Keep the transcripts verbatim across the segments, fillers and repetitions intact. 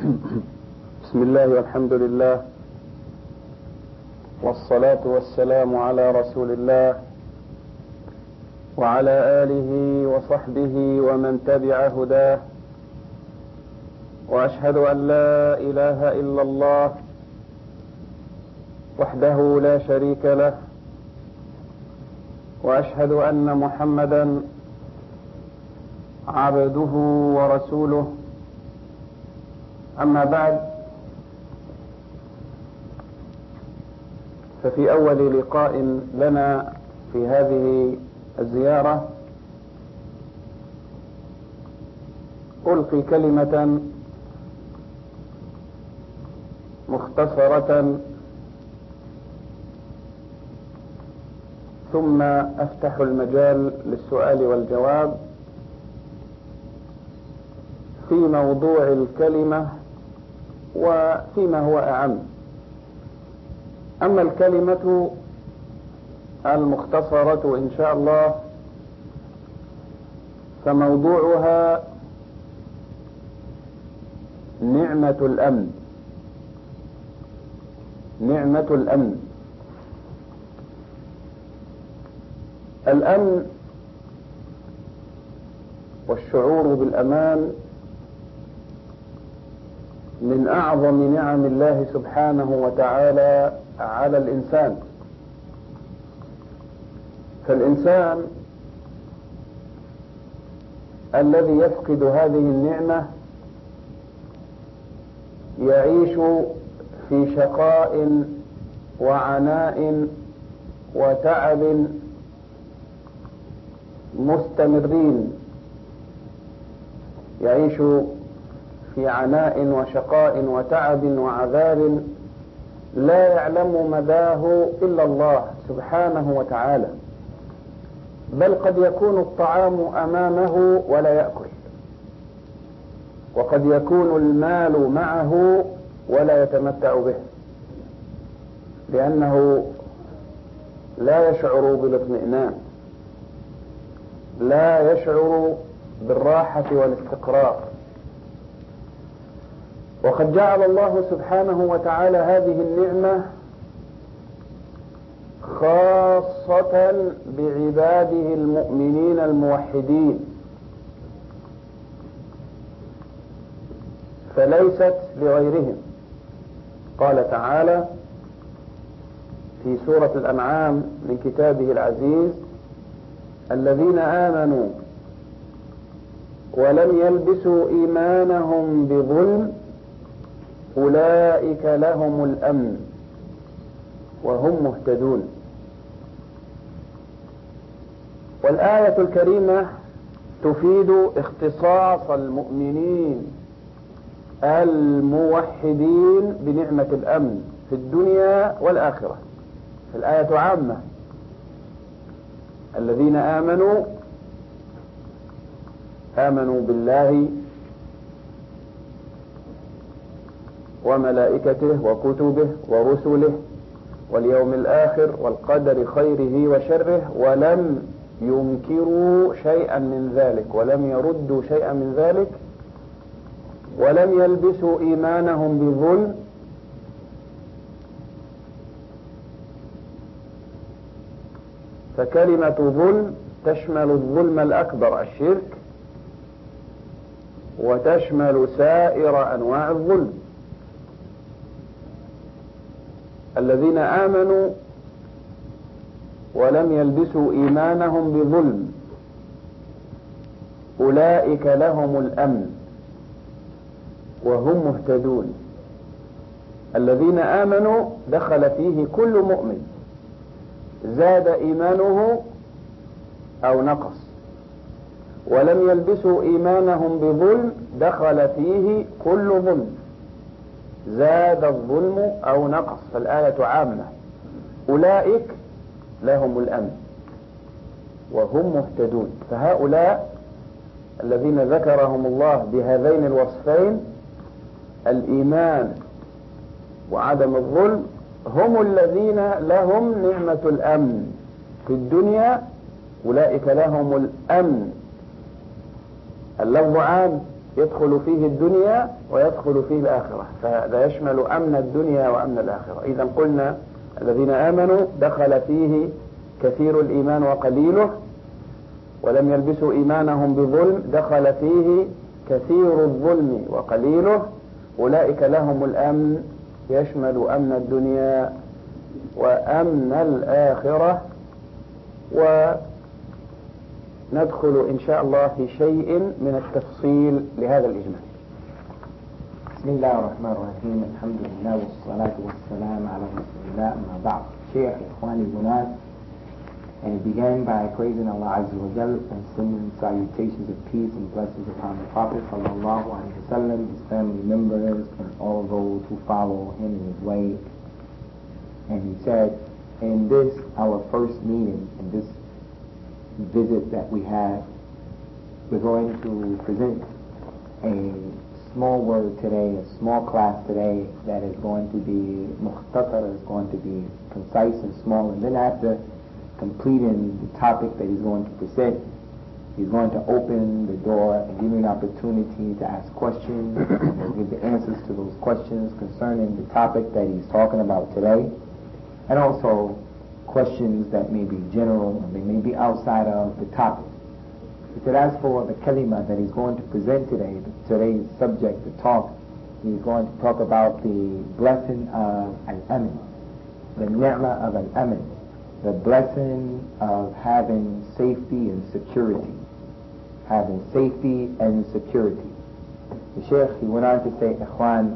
بسم الله والحمد لله، والصلاة والسلام على رسول الله وعلى آله وصحبه ومن تبع هداه، وأشهد أن لا إله إلا الله وحده لا شريك له، وأشهد أن محمدا عبده ورسوله. أما بعد، ففي أول لقاء لنا في هذه الزيارة ألقي كلمة مختصرة ثم أفتح المجال للسؤال والجواب في موضوع الكلمة وفيما هو أعم. أما الكلمة المختصرة إن شاء الله فموضوعها نعمة الأمن. نعمة الأمن. الأمن والشعور بالأمان من أعظم نعم الله سبحانه وتعالى على الإنسان. فالإنسان الذي يفقد هذه النعمة يعيش في شقاء وعناء وتعب مستمرين، يعيش في عناء وشقاء وتعب وعذاب لا يعلم مداه إلا الله سبحانه وتعالى، بل قد يكون الطعام أمامه ولا يأكل، وقد يكون المال معه ولا يتمتع به، لأنه لا يشعر بالاطمئنان، لا يشعر بالراحة والاستقرار. وقد جعل الله سبحانه وتعالى هذه النعمة خاصة بعباده المؤمنين الموحدين، فليست لغيرهم. قال تعالى في سورة الأنعام من كتابه العزيز: الذين آمنوا ولم يلبسوا إيمانهم بظلم أولئك لهم الأمن وهم مهتدون. والآية الكريمة تفيد اختصاص المؤمنين الموحدين بنعمة الأمن في الدنيا والآخرة. الآية عامة: الذين آمنوا آمنوا بالله وملائكته وكتبه ورسله واليوم الآخر والقدر خيره وشره، ولم ينكروا شيئا من ذلك ولم يردوا شيئا من ذلك، ولم يلبسوا إيمانهم بظلم. فكلمة ظلم تشمل الظلم الأكبر الشرك، وتشمل سائر أنواع الظلم. الذين آمنوا ولم يلبسوا إيمانهم بظلم أولئك لهم الأمن وهم مهتدون. الذين آمنوا دخل فيه كل مؤمن، زاد إيمانه أو نقص. ولم يلبسوا إيمانهم بظلم دخل فيه كل ظلم، زاد الظلم أو نقص. فالآية عامة: أولئك لهم الأمن وهم مهتدون. فهؤلاء الذين ذكرهم الله بهذين الوصفين، الإيمان وعدم الظلم، هم الذين لهم نعمة الأمن في الدنيا. أولئك لهم الأمن. اللفظ عام يدخل فيه الدنيا ويدخل فيه الآخرة، فهذا يشمل أمن الدنيا وأمن الآخرة. إذا قلنا الذين آمنوا دخل فيه كثير الإيمان وقليله، ولم يلبسوا إيمانهم بظلم دخل فيه كثير الظلم وقليله، أولئك لهم الأمن يشمل أمن الدنيا وأمن الآخرة. وندخل إن شاء الله في شيء من التفصيل لهذا الإجمال. بسم الله الرحمن الرحيم. الحمد لله والصلاة والسلام على رسول الله. أما بعد. Shaykh Ikhwani Gunas, and he began by praising Allah Azza wa Jal and sending salutations of peace and blessings upon the Prophet sallallahu alaihi wasallam, his family members, and all those who follow him in his way. And he said, in this, our first meeting, in this visit that we have, we're going to present a small word today, a small class today that is going to be mukhtatar, is going to be concise and small, and then after completing the topic that he's going to present, he's going to open the door and give you an opportunity to ask questions and give the answers to those questions concerning the topic that he's talking about today, and also questions that may be general and they may be outside of the topic. He said, as for the kalima that he's going to present today, today's subject, the talk, he's going to talk about the blessing of al-amin, the ni'mah of al-amin, the blessing of having safety and security, having safety and security. The Shaykh, he went on to say, Ikhwan,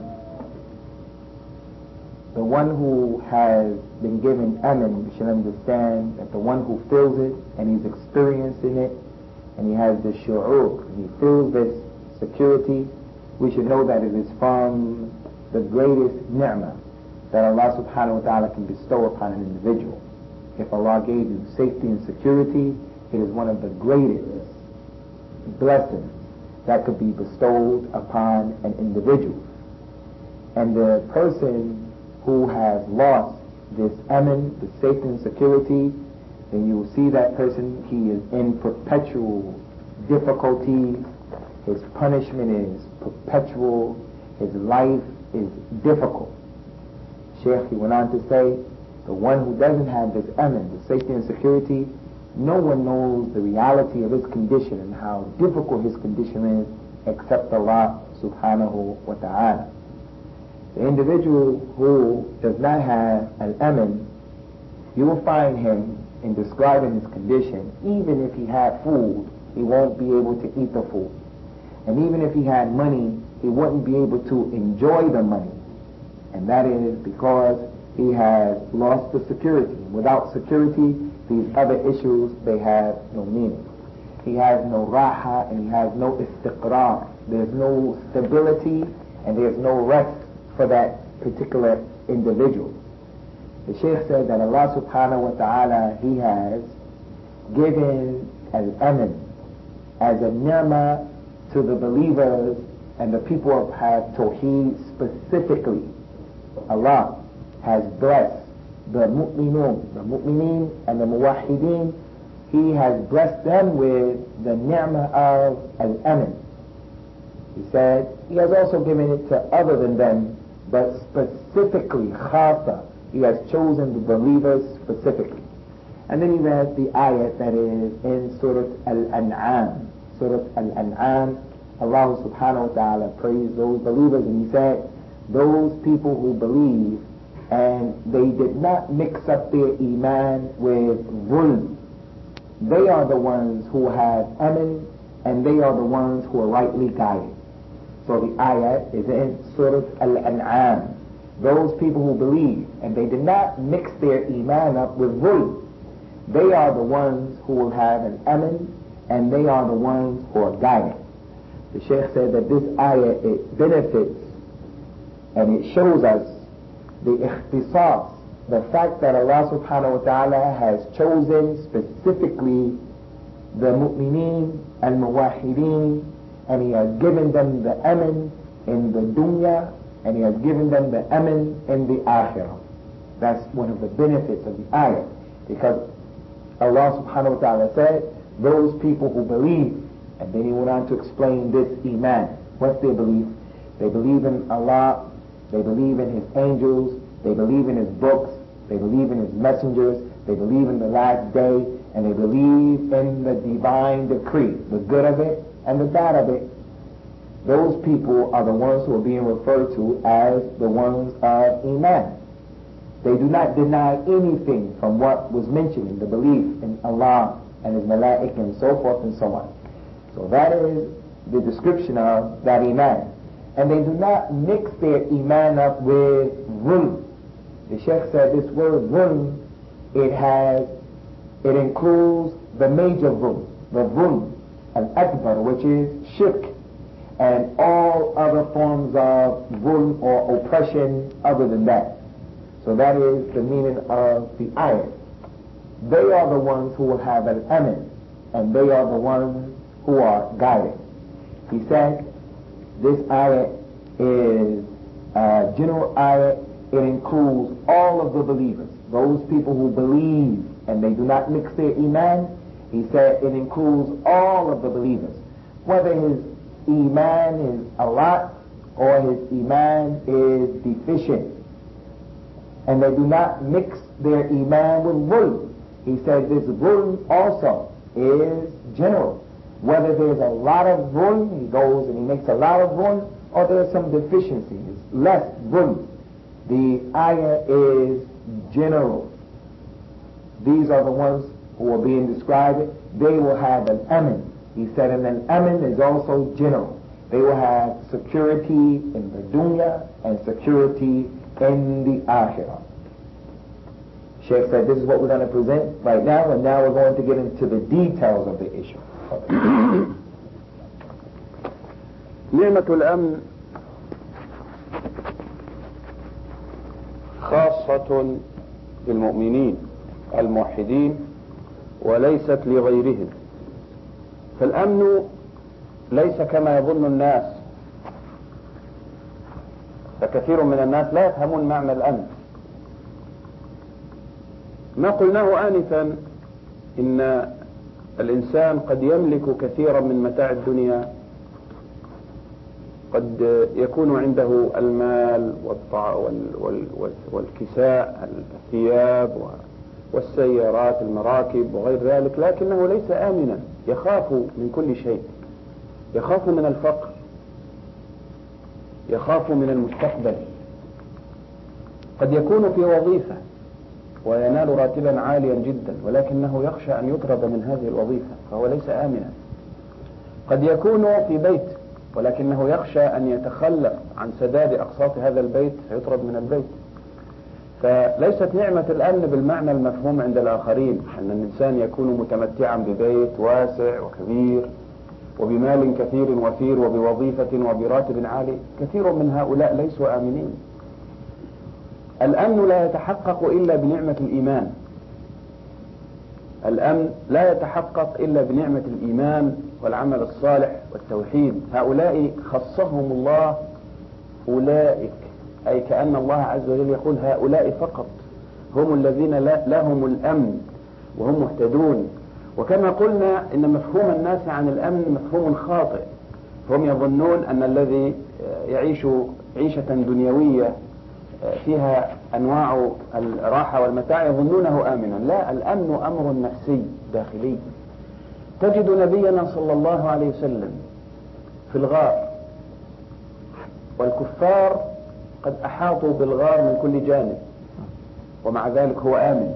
the one who has been given amin should understand that the one who feels it and he's experiencing it, and he has this shu'ur, and he feels this security, we should know that it is from the greatest ni'mah that Allah subhanahu wa ta'ala can bestow upon an individual. If Allah gave you safety and security, it is one of the greatest blessings that could be bestowed upon an individual. And the person who has lost this amin, the safety and security, then you will see that person, he is in perpetual difficulties, his punishment is perpetual, his life is difficult. Shaykh, he went on to say, the one who doesn't have this amin, the safety and security, no one knows the reality of his condition and how difficult his condition is except Allah subhanahu wa ta'ala. The individual who does not have an amin, you will find him in describing his condition, even if he had food, he won't be able to eat the food. And even if he had money, he wouldn't be able to enjoy the money. And that is because he has lost the security. Without security, these other issues, they have no meaning. He has no raha and he has no istiqrar. There's no stability and there's no rest for that particular individual. The Shaykh said that Allah subhanahu wa ta'ala, he has given al-amin as a ni'mah to the believers and the people of Tawheed specifically. Allah has blessed the mu'minun, the mu'mineen and the muwahideen. He has blessed them with the ni'mah of al-amin. He said he has also given it to other than them, but specifically khasa, he has chosen the believers specifically. And then he read the ayat that is in Surah Al-An'am. Surah Al-An'am, Allah subhanahu wa ta'ala praised those believers, and he said, those people who believe and they did not mix up their iman with zulm, they are the ones who have amin, and they are the ones who are rightly guided. So the ayat is in Surah Al-An'am. Those people who believe and they did not mix their iman up with zulm, they are the ones who will have an amin, and they are the ones who are guided. The Shaykh said that this ayah, it benefits and it shows us the ikhtisas, the fact that Allah subhanahu wa ta'ala has chosen specifically the mu'mineen and muwahideen, and he has given them the amin in the dunya, and he has given them the amin in the akhirah. That's one of the benefits of the ayah, because Allah subhanahu wa ta'ala said, those people who believe, and then he went on to explain this iman. What's their belief? They believe in Allah, they believe in His angels, they believe in His books, they believe in His messengers, they believe in the last day, and they believe in the divine decree, the good of it and the bad of it. Those people are the ones who are being referred to as the ones of Iman. They do not deny anything from what was mentioned in the belief in Allah and His Malaik and so forth and so on. So that is the description of that Iman. And they do not mix their Iman up with zulm. The Sheikh said this word zulm, it has, it includes the major zulm, the zulm, al-akbar, which is shirk, and all other forms of zulm or oppression other than that. So that is the meaning of the ayat. They are the ones who will have an amin, and they are the ones who are guided. He said this ayat is a general ayat. It includes all of the believers, those people who believe and they do not mix their iman. He said it includes all of the believers, whether his iman is a lot or his iman is deficient. And they do not mix their iman with zulm. He said this zulm also is general. Whether there's a lot of zulm, he goes and he makes a lot of zulm, or there's some deficiencies, less zulm. The ayah is general. These are the ones who are being described. They will have an amin. He said, and an amin is also general. They will have security in the dunya and security in the akhirah. Sheikh said this is what we're going to present right now, and now we're going to get into the details of the issue. نعمة الأمن خاصة بالمؤمنين الموحدين وليست لغيرهم. فالأمن ليس كما يظن الناس، فكثير من الناس لا يفهمون معنى الأمن. ما قلناه آنفا إن الإنسان قد يملك كثيرا من متاع الدنيا، قد يكون عنده المال والكساء، الثياب والسيارات، المراكب وغير ذلك، لكنه ليس آمنا، يخاف من كل شيء، يخاف من الفقر، يخاف من المستقبل. قد يكون في وظيفة وينال راتبا عاليا جدا، ولكنه يخشى أن يطرد من هذه الوظيفة فهو ليس آمنا. قد يكون في بيت ولكنه يخشى أن يتخلف عن سداد أقساط هذا البيت فيطرد من البيت. فليست نعمة الأمن بالمعنى المفهوم عند الآخرين، أن الإنسان يكون متمتعا ببيت واسع وكبير وبمال كثير وفير وبوظيفة وبراتب عالي. كثير من هؤلاء ليسوا آمنين. الأمن لا يتحقق إلا بنعمة الإيمان. الأمن لا يتحقق إلا بنعمة الإيمان والعمل الصالح والتوحيد. هؤلاء خصهم الله، أولئك، أي كأن الله عز وجل يقول هؤلاء فقط هم الذين لهم الأمن وهم مهتدون. وكما قلنا إن مفهوم الناس عن الأمن مفهوم خاطئ، هم يظنون أن الذي يعيش عيشة دنيوية فيها أنواع الراحة والمتاع يظنونه آمنا. لا، الأمن أمر نفسي داخلي. تجد نبينا صلى الله عليه وسلم في الغار والكفار قد أحاطوا بالغار من كل جانب، ومع ذلك هو آمن.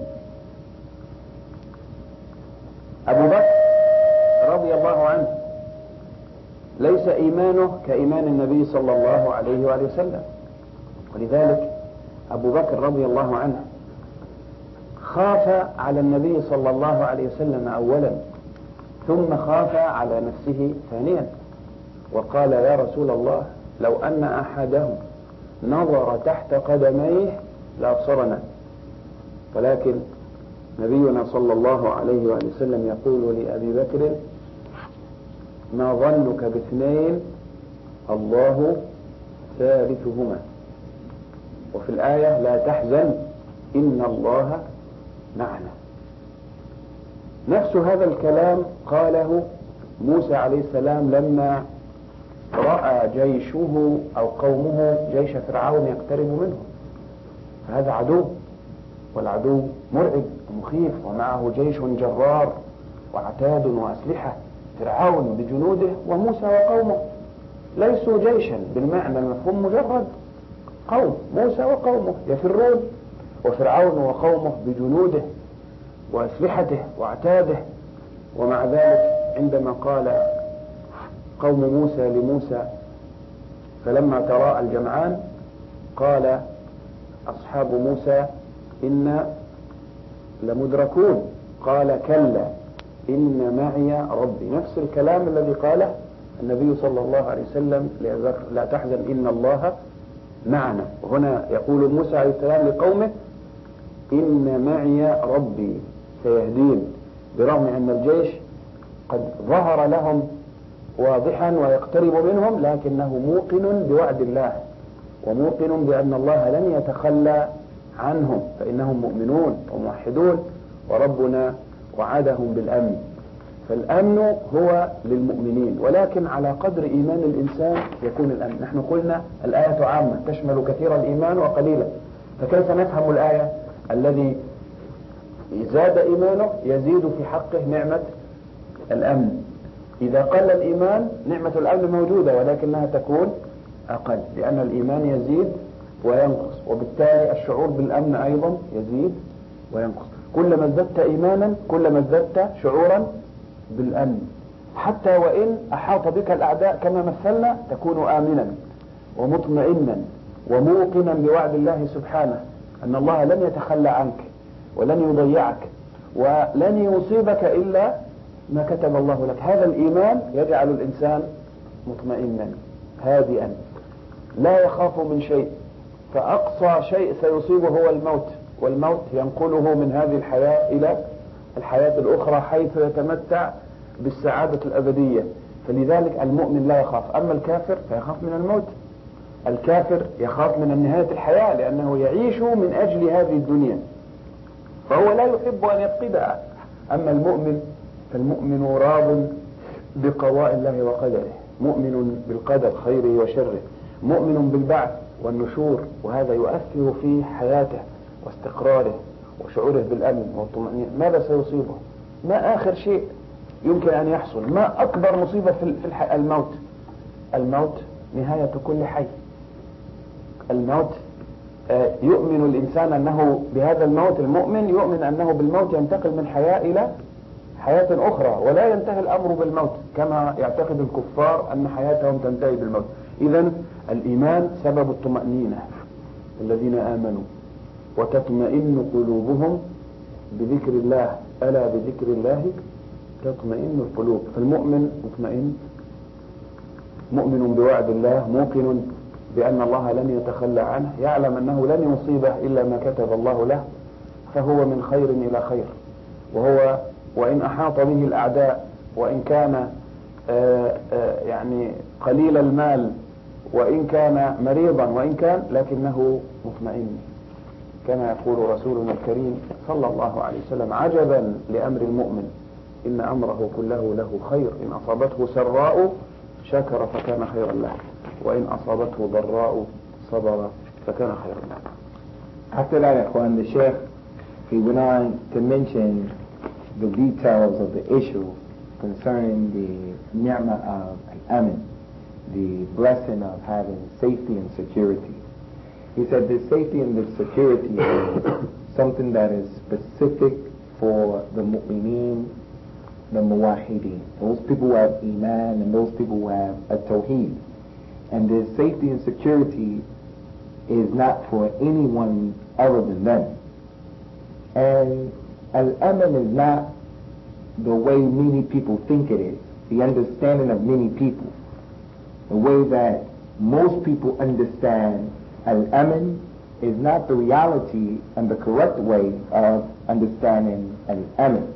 أبو بكر رضي الله عنه ليس إيمانه كإيمان النبي صلى الله عليه وآله وسلم، ولذلك أبو بكر رضي الله عنه خاف على النبي صلى الله عليه وسلم أولا، ثم خاف على نفسه ثانيا، وقال يا رسول الله لو أن أحدهم نظر تحت قدميه لأبصرنا. ولكن نبينا صلى الله عليه وآله وسلم يقول لأبي بكر ما ظنك باثنين الله ثالثهما. وفي الآية لا تحزن إن الله معنا. نفس هذا الكلام قاله موسى عليه السلام لما رأى جيشه أو قومه جيش فرعون يقترب منه، فهذا عدو، والعدو مرعب ومخيف، ومعه جيش جرار وعتاد وأسلحة. فرعون بجنوده وموسى وقومه ليسوا جيشا بالمعنى المفهوم، مجرد قوم، موسى وقومه يفرون، وفرعون وقومه بجنوده وأسلحته وعتاده. ومع ذلك عندما قال قوم موسى لموسى فلما تراءى الجمعان قال أصحاب موسى إنا لمدركون، قال كلا إن معي ربي. نفس الكلام الذي قاله النبي صلى الله عليه وسلم لا تحزن إن الله معنا. وهنا يقول موسى عليه السلام لقومه إن معي ربي سيهدين، برغم أن الجيش قد ظهر لهم واضحا ويقترب منهم، لكنه موقن بوعد الله وموقن بأن الله لن يتخلى عنهم، فإنهم مؤمنون وموحدون وربنا وعدهم بالأمن. فالأمن هو للمؤمنين، ولكن على قدر إيمان الإنسان يكون الأمن. نحن قلنا الآية عامة تشمل كثير الإيمان وقليلا، فكيف نفهم الآية؟ الذي زاد إيمانه يزيد في حقه نعمة الأمن. إذا قل الإيمان نعمة الأمن موجودة ولكنها تكون أقل، لأن الإيمان يزيد وينقص، وبالتالي الشعور بالأمن أيضا يزيد وينقص. كلما ازددت إيمانا كلما ازددت شعورا بالأمن، حتى وإن أحاط بك الأعداء كما مثلنا تكون آمنا ومطمئنا وموقنا بوعد الله سبحانه أن الله لن يتخلى عنك ولن يضيعك ولن يصيبك إلا ما كتب الله لك. هذا الإيمان يجعل الإنسان مطمئنا هادئا لا يخاف من شيء، فأقصى شيء سيصيبه هو الموت، والموت ينقله من هذه الحياة إلى الحياة الأخرى حيث يتمتع بالسعادة الأبدية. فلذلك المؤمن لا يخاف. أما الكافر فيخاف من الموت، الكافر يخاف من نهاية الحياة لأنه يعيش من أجل هذه الدنيا، فهو لا يحب أن يفقدها. أما المؤمن فالمؤمن راض بقضاء الله وقدره، مؤمن بالقدر خيره وشره، مؤمن بالبعث والنشور، وهذا يؤثر في حياته واستقراره وشعوره بالأمن والطمأنينة. ماذا سيصيبه؟ ما آخر شيء يمكن أن يحصل؟ ما أكبر مصيبة في الموت؟ الموت نهاية كل حي. الموت يؤمن الإنسان أنه بهذا الموت، المؤمن يؤمن أنه بالموت ينتقل من حياة إلى حياة أخرى، ولا ينتهي الأمر بالموت كما يعتقد الكفار أن حياتهم تنتهي بالموت. إذن الإيمان سبب الطمأنينة، الذين آمنوا وتطمئن قلوبهم بذكر الله، ألا بذكر الله تطمئن القلوب. فالمؤمن مطمئن، مؤمن بوعد الله، موقن بأن الله لن يتخلى عنه، يعلم أنه لن يصيبه إلا ما كتب الله له، فهو من خير إلى خير. وهو وإن أحاط به الأعداء، وإن كان آآ آآ يعني قليل المال، وإن كان مريضا، وإن كان لكنه مطمئن. كما يقول رسولنا الكريم صلى الله عليه وسلم: عجبا لأمر المؤمن إن أمره كله له خير، إن أصابته سراء شكر فكان خيرا له، وإن أصابته ضراء صبر فكان خيرا له. After that, when the Sheikh, he went on to mention the details of the issue concerning the ni'mah of al-amin, the blessing of having safety and security. He said the safety and the security is something that is specific for the mu'mineen, the muwahideen, those people who have iman and those people who have a tawheed. And the safety and security is not for anyone other than them. And al-aman is not the way many people think it is, the understanding of many people. The way that most people understand al-aman is not the reality and the correct way of understanding al-aman.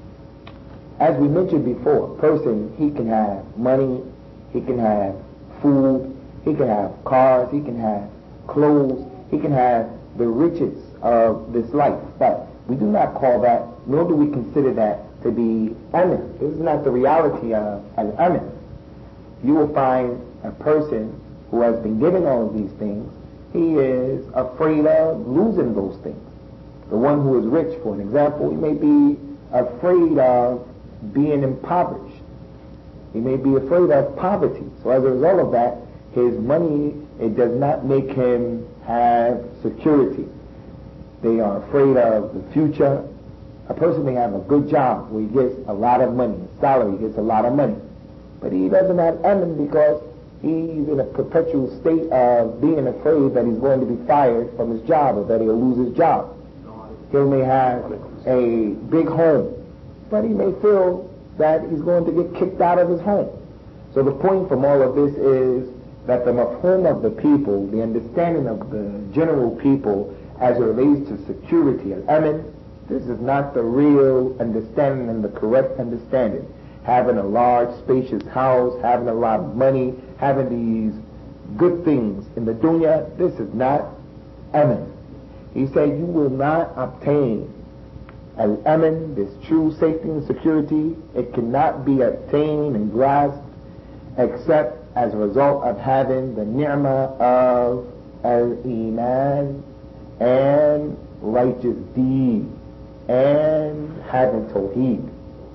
As we mentioned before, a person, he can have money, he can have food, he can have cars, he can have clothes, he can have the riches of this life. But we do not call that, nor do we consider that to be aman. This is not the reality of al-aman. You will find a person who has been given all of these things, he is afraid of losing those things. The one who is rich, for an example, he may be afraid of being impoverished. He may be afraid of poverty. So as a result of that, his money, it does not make him have security. They are afraid of the future. A person may have a good job where he gets a lot of money, salary, he gets a lot of money. But he doesn't have amen because he's in a perpetual state of being afraid that he's going to be fired from his job or that he'll lose his job. He may have a big home, but he may feel that he's going to get kicked out of his home. So the point from all of this is that the mafhum of the people, the understanding of the general people as it relates to security and amen, this is not the real understanding and the correct understanding. Having a large, spacious house, having a lot of money, having these good things in the dunya, this is not amen. He said you will not obtain al-aman, this true safety and security. It cannot be obtained and grasped except as a result of having the ni'mah of al-iman and righteous deed and having tawheed.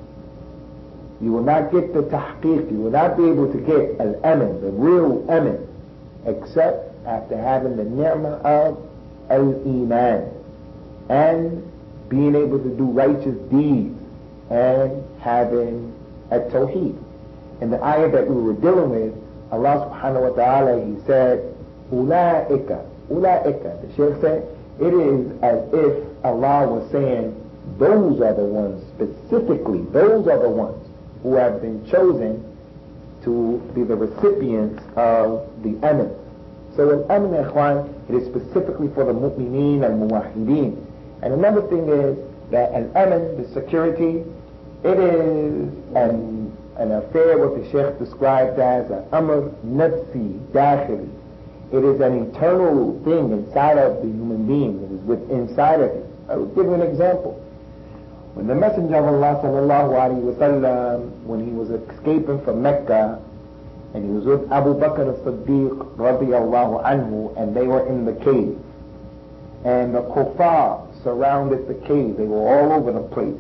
You will not get the tahqiq, you will not be able to get al-aman, the real aman, except after having the ni'mah of al-iman and being able to do righteous deeds and having a tawheed. In the ayah that we were dealing with, Allah subhanahu wa ta'ala, he said, Ula'ika, Ula'ika. The Shaykh said, it is as if Allah was saying, those are the ones, specifically, those are the ones who have been chosen to be the recipients of the aman. So in aman, ikhwan, it is specifically for the mu'mineen and muwahideen. And another thing is that al-aman, the security, it is an, an affair what the Shaykh described as an amr nafsi dakhili. It is an internal thing inside of the human being. It is with inside of him. I will give you an example. When the Messenger of Allah sallallahu alaihi wasallam, when he was escaping from Mecca, and he was with Abu Bakr as-Siddiq radiyallahu anhu, and they were in the cave, and the kuffar surrounded the cave. They were all over the place.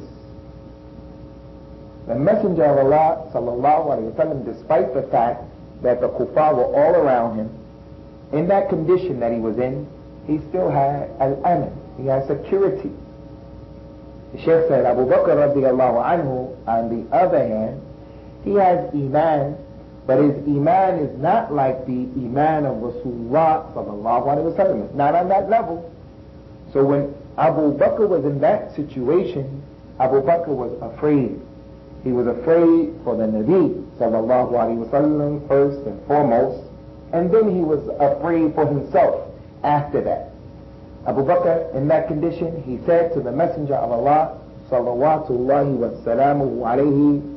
The Messenger of Allah sallallahu alaihi wasallam, despite the fact that the kuffar were all around him, in that condition that he was in, he still had al-aman. He had security. The Shaykh said, Abu Bakr radiallahu anhu, on the other hand, he has iman, but his iman is not like the iman of Rasulullah sallallahu alaihi wasallam. It's not on that level. So when Abu Bakr was in that situation, Abu Bakr was afraid. He was afraid for the Nabi sallallahu alaihi wasallam first and foremost, and then he was afraid for himself after that. Abu Bakr, in that condition, he said to the Messenger of Allah salawatullahi wa salamuhu alayhi,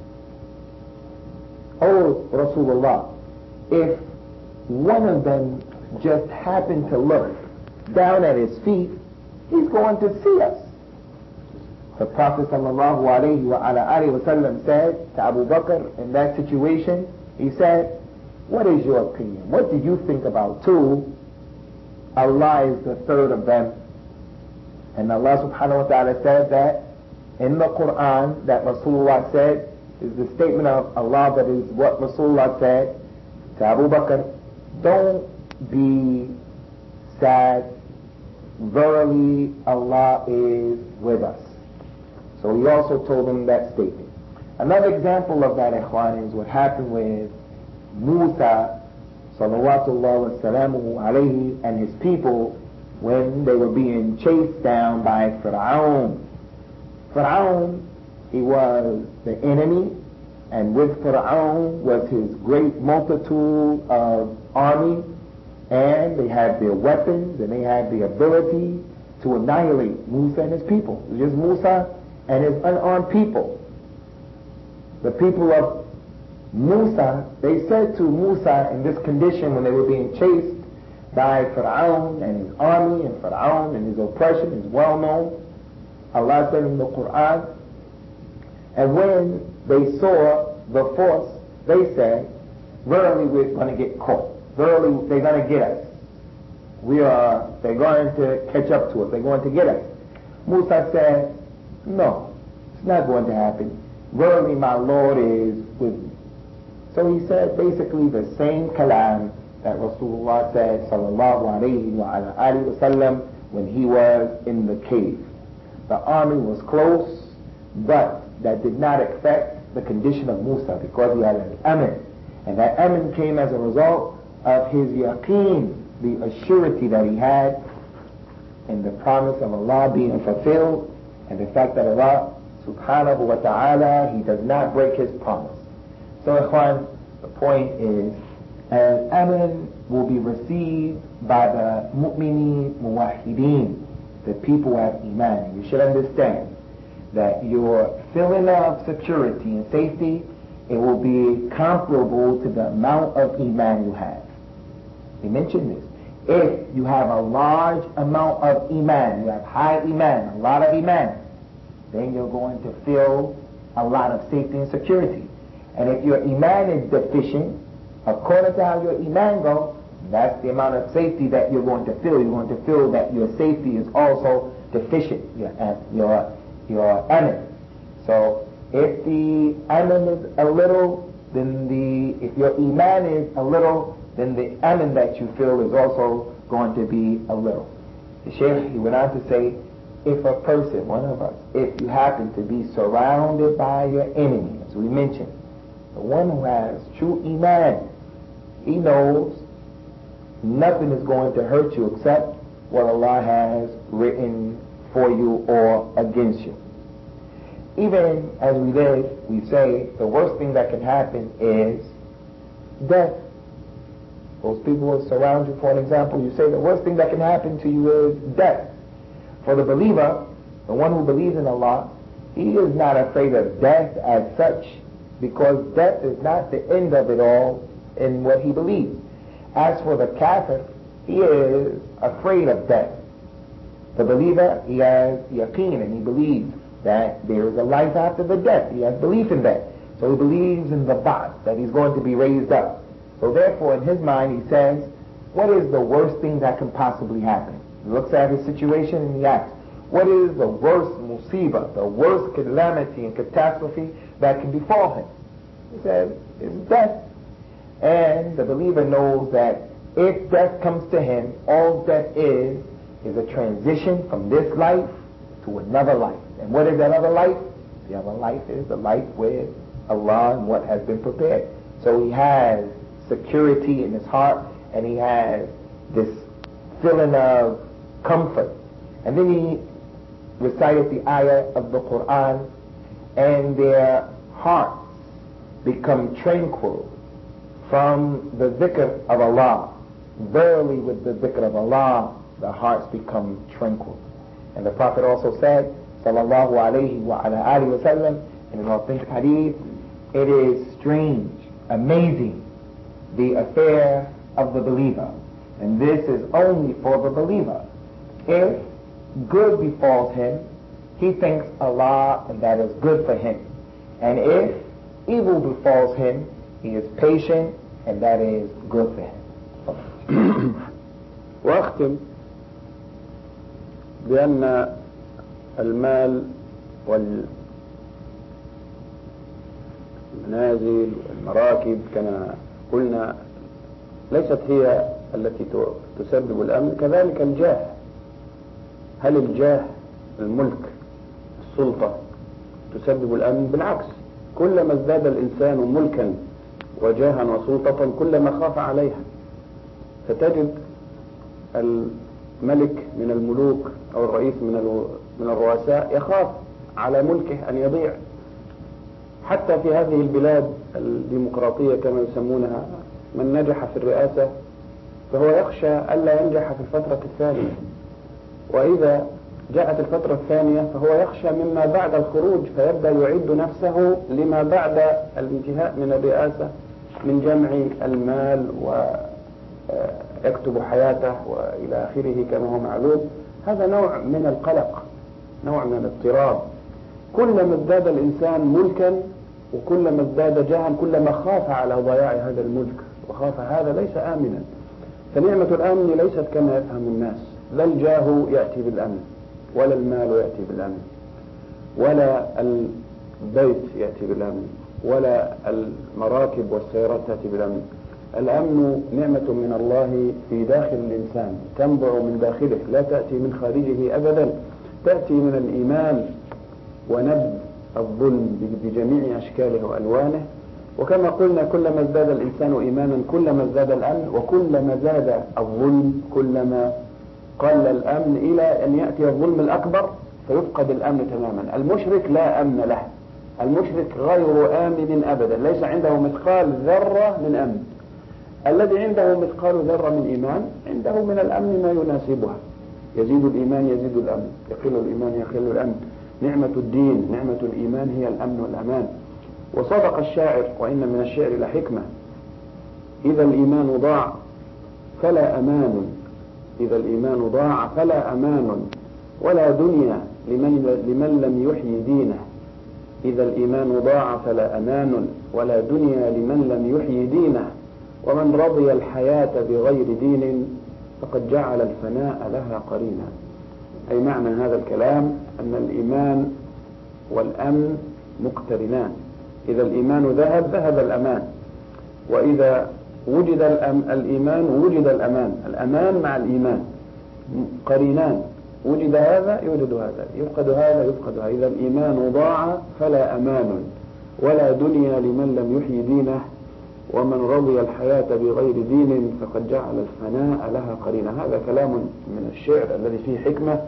Oh Rasulullah, if one of them just happened to look down at his feet, he's going to see us. The Prophet sallallahu alayhi wa ala alihi wa sallam said to Abu Bakr in that situation, he said, what is your opinion? What do you think about two? Allah is the third of them. And Allah subhanahu wa ta'ala said that in the Quran, that Rasulullah said, is the statement of Allah that is what Rasulullah said to Abu Bakr, don't be sad, verily Allah is with us. So he also told him that statement. Another example of that, ikhwan, is what happened with Musa salawatullah wa salamuhu alayhi and his people when they were being chased down by Fir'aun. Fir'aun, he was the enemy, and with Fir'aun was his great multitude of army, and they had their weapons and they had the ability to annihilate Musa and his people. It was just Musa and his unarmed people. The people of Musa, they said to Musa in this condition when they were being chased by Fir'aun and his army, and Fir'aun and his oppression is well known. Allah said in the Quran, and when they saw the force, they said, verily we're going to get caught. Verily they're going to get us. We are, they're going to catch up to us. They're going to get us. Musa said, no, it's not going to happen. Verily my Lord is with me. So he said basically the same kalam that Rasulullah said, sallallahu alayhi wa ala alihi wa sallam, when he was in the cave. The army was close, but that did not affect the condition of Musa because he had an amin. And that amin came as a result of his yaqeen, the assurity that he had in the promise of Allah being fulfilled, and the fact that Allah subhanahu wa ta'ala, he does not break his promise. So ikhwan, the point is, an amin will be received by the mu'mineen muwahideen, the people who have iman. You should understand that your feeling of security and safety, it will be comparable to the amount of iman you have. We mentioned this. If you have a large amount of iman, you have high iman, a lot of iman, then you're going to feel a lot of safety and security. And if your iman is deficient, according to how your iman goes, that's the amount of safety that you're going to feel. You're going to feel that your safety is also deficient, your your your amin. So if the amin is a little, then the if your iman is a little, then the amin that you feel is also going to be a little. The Shaykh, he went on to say, if a person, one of us, if you happen to be surrounded by your enemy, as we mentioned, the one who has true iman, he knows nothing is going to hurt you except what Allah has written for you or against you. Even as we live, we say the worst thing that can happen is death. Those people who surround you, for an example, you say the worst thing that can happen to you is death. For the believer, the one who believes in Allah, he is not afraid of death as such, because death is not the end of it all in what he believes. As for the kafir, he is afraid of death. The believer, he has yaqeen, and he believes that there is a life after the death. He has belief in that. So he believes in the ba'ath, that he's going to be raised up. So therefore, in his mind, he says, what is the worst thing that can possibly happen? He looks at his situation and he asks, what is the worst musibah, the worst calamity and catastrophe that can befall him? He says, it's death. And the believer knows that if death comes to him, all death is, is a transition from this life to another life. And what is that other life? The other life is the life with Allah and what has been prepared. So he has security in his heart, and he has this feeling of comfort. And then he recited the ayah of the Quran, and their hearts become tranquil from the dhikr of Allah. Verily with the dhikr of Allah, the hearts become tranquil. And the Prophet also said, sallallahu alayhi wa ala alihi wa sallam, in an authentic hadith, it is strange, amazing, the affair of the believer. And this is only for the believer. If good befalls him, he thanks Allah, and that is good for him. And if evil befalls him, he is patient, and that is good for him. وأختم بأن المال والمنازل والمراكب كما قلنا ليست هي التي تسبب الأمن، كذلك الجاه. هل الجاه، الملك، السلطة تسبب الأمن؟ بالعكس، كلما ازداد الإنسان ملكا وجاها وسلطة كلما خاف عليها. فتجد الملك من الملوك أو الرئيس من من الرؤساء يخاف على ملكه أن يضيع. حتى في هذه البلاد الديمقراطية كما يسمونها، من نجح في الرئاسة فهو يخشى ألا ينجح في الفترة الثانية، وإذا جاءت الفترة الثانية فهو يخشى مما بعد الخروج، فيبدأ يعد نفسه لما بعد الانتهاء من الرئاسة من جمع المال ويكتب حياته وإلى آخره كما هو معلوم. هذا نوع من القلق، نوع من الاضطراب. كلما ازداد الإنسان ملكا وكلما ازداد جاها كلما خاف على ضياع هذا الملك، وخاف هذا ليس آمنا. فنعمة الأمن ليست كما يفهم الناس، لا الجاه يأتي بالأمن، ولا المال يأتي بالأمن، ولا البيت يأتي بالأمن، ولا المراكب والسيارات تأتي بالأمن. الأمن نعمة من الله في داخل الإنسان، تنبع من داخله، لا تأتي من خارجه أبدا، تأتي من الإيمان ونبذ الظلم بجميع أشكاله وألوانه. وكما قلنا كلما ازداد الإنسان إيمانا كلما ازداد الأمن، وكلما زاد الظلم كلما قل الأمن، إلى أن يأتي الظلم الأكبر فيفقد الأمن تماما. المشرك لا أمن له، المشرك غير آمن أبدا، ليس عنده مثقال ذرة من أمن. الذي عنده مثقال ذرة من إيمان عنده من الأمن ما يناسبها، يزيد الإيمان يزيد الأمن، يقل الإيمان يقل الأمن. نعمة الدين نعمة الإيمان هي الأمن والأمان. وصدق الشاعر: وإن من الشعر لحكمة، إذا الإيمان ضاع فلا أمان، إذا الإيمان ضاع فلا أمان، ولا دنيا لمن, لمن لم يحيي دينه. إذا الإيمان ضاع فلا أمان، ولا دنيا لمن لم يحيي دينه. ومن رضي الحياة بغير دين فقد جعل الفناء لها قرينا. أي معنى هذا الكلام أن الإيمان والأمن مقترنان، إذا الإيمان ذهب ذهب الأمان، وإذا وجد الإيمان وجد الأمان، الأمان مع الإيمان قرينان، وجد هذا يوجد هذا، يفقد هذا يفقد هذا. إذا الإيمان ضاع فلا أمان، ولا دنيا لمن لم يحيي دينه. ومن رضي الحياة بغير دين فقد جعل الفناء لها قرينا. هذا كلام من الشعر الذي فيه حكمة،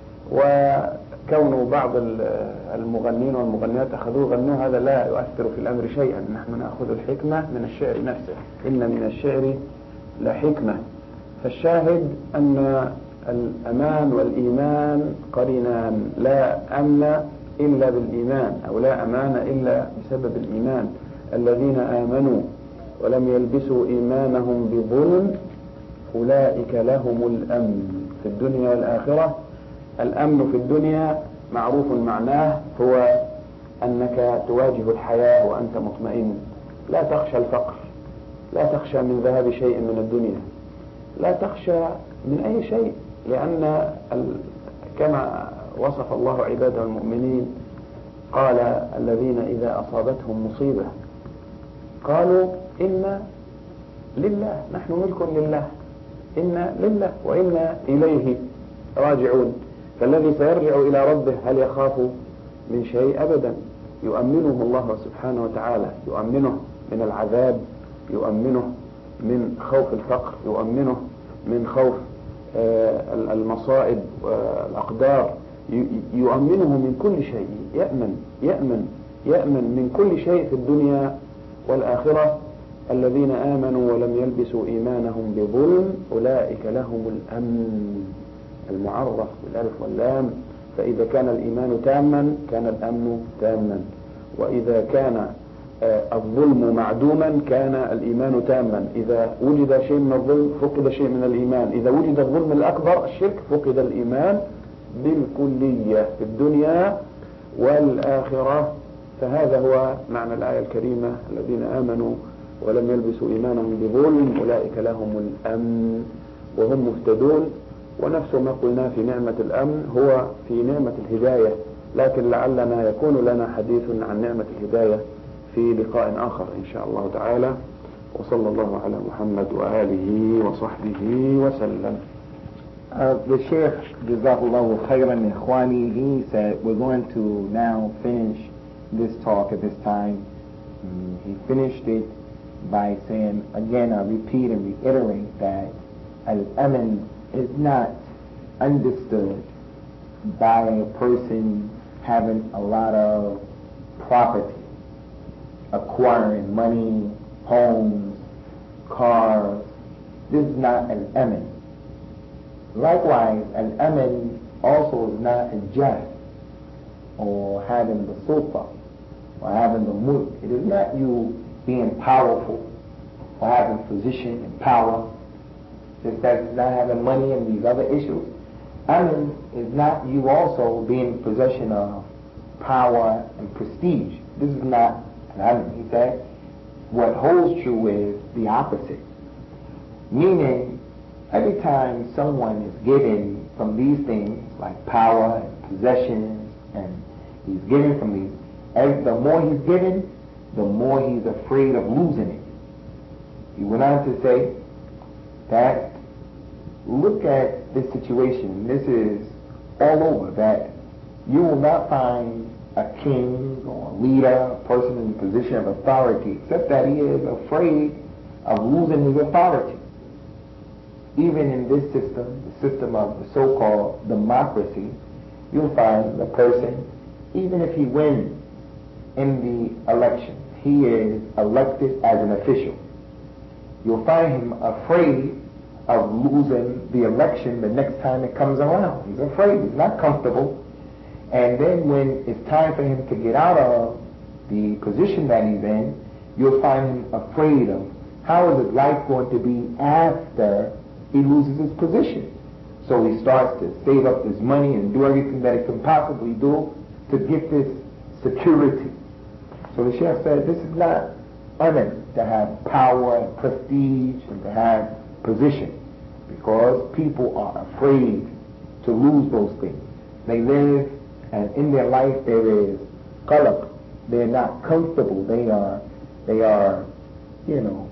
وكون بعض المغنين والمغنيات أخذوه غنوه هذا لا يؤثر في الأمر شيئا، نحن نأخذ الحكمة من الشعر نفسه، إن من الشعر لحكمة. فالشاهد أن الأمان والإيمان قرينان، لا أمن إلا بالإيمان، أو لا أمان إلا بسبب الإيمان. الذين آمنوا ولم يلبسوا إيمانهم بظلم أولئك لهم الأمن في الدنيا والآخرة. الأمن في الدنيا معروف معناه هو أنك تواجه الحياة وأنت مطمئن، لا تخشى الفقر، لا تخشى من ذهاب شيء من الدنيا، لا تخشى من أي شيء، لأن كما وصف الله عباده المؤمنين قال: الذين إذا أصابتهم مصيبة قالوا إنا لله، نحن ملك لله، إنا لله وإنا إليه راجعون. فالذي سيرجع إلى ربه هل يخاف من شيء؟ أبدا، يؤمنه الله سبحانه وتعالى، يؤمنه من العذاب، يؤمنه من خوف الفقر، يؤمنه من خوف المصائب والأقدار، يؤمنه من كل شيء، يأمن يأمن يأمن من كل شيء في الدنيا والآخرة. الذين آمنوا ولم يلبسوا إيمانهم بظلم أولئك لهم الأمن، المعرف بالألف واللام. فإذا كان الإيمان تاما كان الأمن تاما، وإذا كان الظلم معدوما كان الإيمان تاما. إذا وجد شيء من الظلم فقد شيء من الإيمان، إذا وجد الظلم الأكبر الشرك فقد الإيمان بالكلية في الدنيا والآخرة. فهذا هو معنى الآية الكريمة: الذين آمنوا ولم يلبسوا إيمانهم بظلم أولئك لهم الأمن وهم مهتدون. ونفس ما قلنا في نعمة الأمن هو في نعمة الهداية، لكن لعلنا يكون لنا حديث عن نعمة الهداية في لقاء آخر إن شاء الله تعالى. وصلى الله على محمد وآله وصحبه وسلم. Uh, the Sheikh, Jazakallahu Khairan Ikhwani, he said we're going to now finish this talk at this time. Um, he finished it by saying, again I repeat and reiterate that Al-Aman is not understood by a person having a lot of property, acquiring money, homes, cars. This is not Al-Aman. Likewise, Al-Aman also is not al-Jah, or having the sulta, or having the mulk. It is not you being powerful, or having position and power. Just that's not having money and these other issues. Aman is not you also being in possession of power and prestige. This is not He said, what holds true is the opposite. Meaning, every time someone is given from these things, like power and possessions, and he's given from these, every, the more he's given, the more he's afraid of losing it. He went on to say that, look at this situation. This is all over, that you will not find a king or a leader, a person in a position of authority, except that he is afraid of losing his authority. Even in this system, the system of the so-called democracy, you'll find the person, even if he wins in the election, he is elected as an official. You'll find him afraid of losing the election the next time it comes around. He's afraid. He's not comfortable. And then when it's time for him to get out of the position that he's in, you'll find him afraid of how is his life going to be after he loses his position. So he starts to save up his money and do everything that he can possibly do to get this security. So the Sheikh said, this is not honor to have power and prestige and to have position, because people are afraid to lose those things. They live, and in their life there is qalaq. They're not comfortable. They are, they are, you know,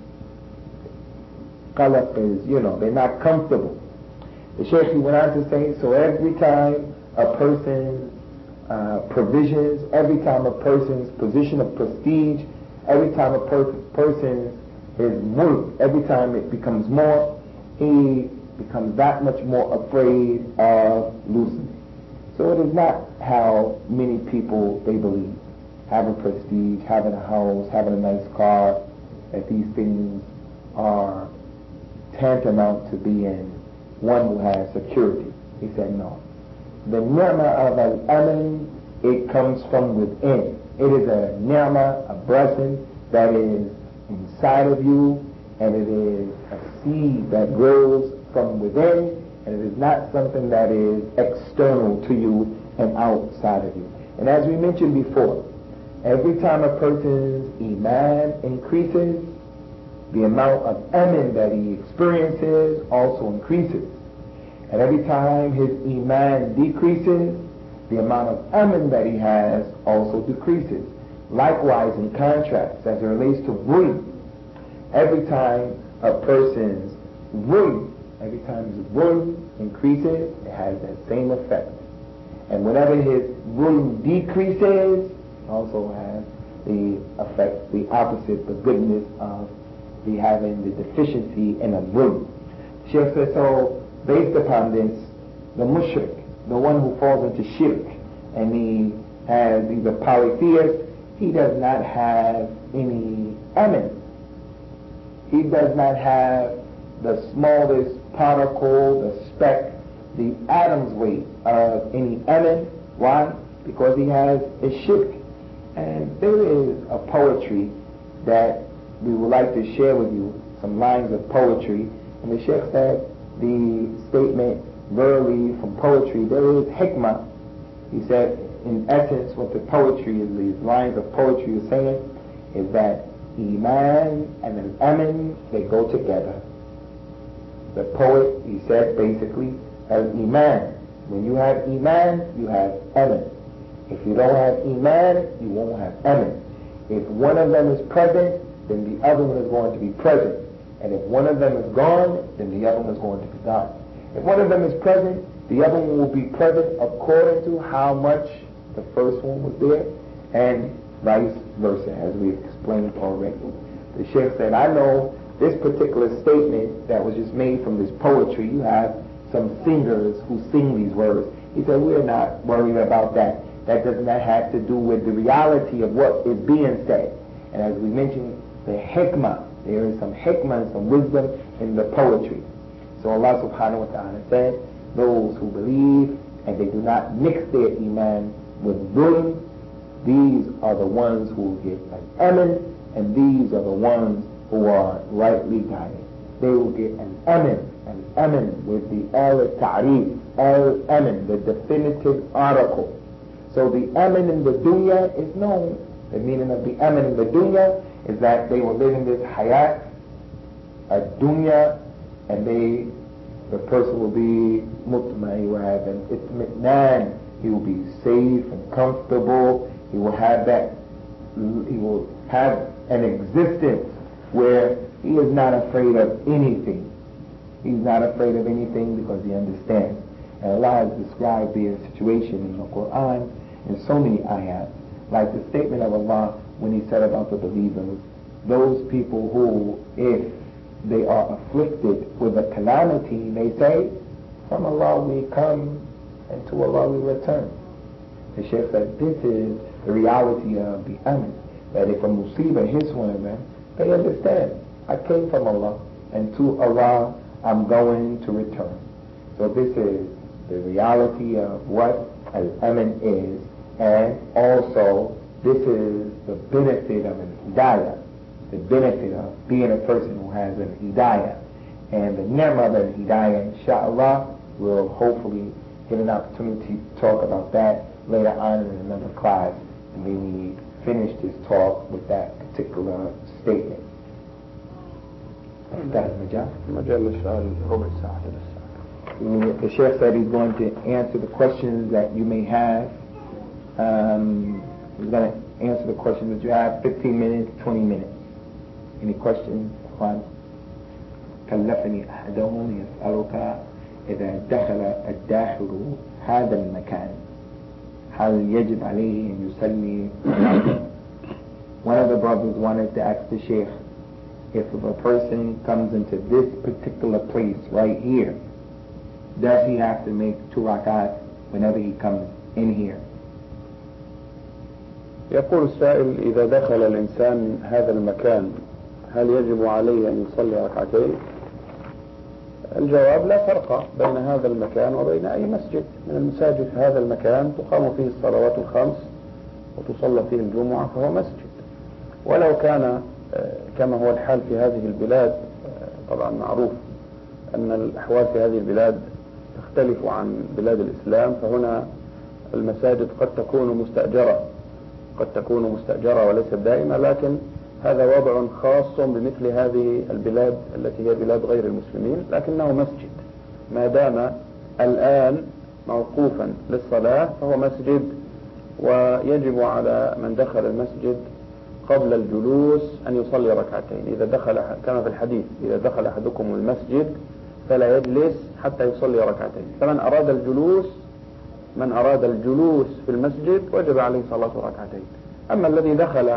qalaq is, you know, they're not comfortable. The Shaykh went on to say, so every time a person's uh, provisions, every time a person's position of prestige, every time a per- person's his mulk, every time it becomes more, he becomes that much more afraid of losing it. So it is not how many people they believe, having prestige, having a house, having a nice car, that these things are tantamount to being one who has security. He said no. The ni'mah of al-aman, it comes from within. It is a ni'mah, a blessing that is inside of you, and it is a seed that grows from within, and it is not something that is external to you and outside of you. And as we mentioned before, every time a person's iman increases, the amount of aman that he experiences also increases. And every time his iman decreases, the amount of aman that he has also decreases. Likewise, in contrast, as it relates to ruy, every time a person's ruy, every time his ruy increases, it has that same effect. And whenever his ruy decreases, it also has the effect, the opposite, the goodness of the having the deficiency in a ruy. Sheikh says, so based upon this, the mushrik, the one who falls into shirk, and he has, he's a polytheist, he does not have any aman. He does not have the smallest particle, the speck, the atom's weight of any aman. Why? Because he has a shirk. And there is a poetry that we would like to share with you, some lines of poetry. And the Sheikh said the statement, verily from poetry, there is hikmah. He said, in essence, what the poetry is, these lines of poetry is saying, is that iman and an aman, they go together. The poet, he said, basically, has iman. When you have iman, you have aman. If you don't have iman, you won't have aman. If one of them is present, then the other one is going to be present. And if one of them is gone, then the other one is going to be gone. If one of them is present, the other one will be present according to how much the first one was there, and vice versa, as we explained already. The Sheikh said, I know this particular statement that was just made from this poetry, you have some singers who sing these words. He said, we're not worried about that. That does not have to do with the reality of what is being said. And as we mentioned, the hikmah, there is some hikmah and some wisdom in the poetry. So Allah subhanahu wa ta'ala said, those who believe and they do not mix their iman with dhulm, these are the ones who will get an aman, and these are the ones who are rightly guided. They will get an aman, an aman with the al-ta'rif, al-aman, the definitive article. So the aman in the dunya is known The meaning of the aman in the dunya is that they were living this hayat, a dunya, and they, the person will be mutma, he will have an itmi'nan, he will be safe and comfortable, he will have that, he will have an existence where he is not afraid of anything. He's not afraid of anything because he understands. And Allah has described their situation in the Quran in so many ayat. Like the statement of Allah when He said about the believers, those people who, if they are afflicted with a calamity, they say, from Allah we come and to Allah we return. The Shaykh said, this is the reality of the aman. That if a musibah hits one of them, they understand. I came from Allah and to Allah I'm going to return. So this is the reality of what al-aman is, and also this is the benefit of an hidayah, the benefit of being a person who has an hidayah. And the ni'mah of an hidayah, inshallah, we'll hopefully get an opportunity to talk about that later on in another class, and then we finish this talk with that particular statement. That's Majal. مجال السؤال ربع ساعة ثلاث ساعات. The Sheikh said he's going to answer the questions that you may have. Um, he's going to answer the questions that you have, fifteen minutes, twenty minutes. Any questions? Juan? كلفني أحدهم يسألك إذا دخل الداخل هذا المكان هل يجب عليه أن يسلي؟ One of the brothers wanted to ask the Sheikh, if a person comes into this particular place right here, does he have to make two rakat whenever he comes in here? يقول السائل إذا دخل الإنسان هذا المكان هل يجب عليه أن يصلي ركعتين؟ الجواب لا فرق بين هذا المكان وبين أي مسجد من المساجد. هذا المكان تقام فيه الصلوات الخمس وتصلى فيه الجمعة فهو مسجد. ولو كان كما هو الحال في هذه البلاد، طبعا معروف أن الأحوال في هذه البلاد تختلف عن بلاد الإسلام، فهنا المساجد قد تكون مستأجرة قد تكون مستأجرة وليست دائمة، لكن هذا وضع خاص بمثل هذه البلاد التي هي بلاد غير المسلمين، لكنه مسجد ما دام الآن موقوفا للصلاة فهو مسجد. ويجب على من دخل المسجد قبل الجلوس أن يصلي ركعتين. إذا دخل كما في الحديث إذا دخل أحدكم المسجد فلا يجلس حتى يصلي ركعتين. فمن أراد الجلوس من أراد الجلوس في المسجد وجب عليه صلاة ركعتين. أما الذي دخل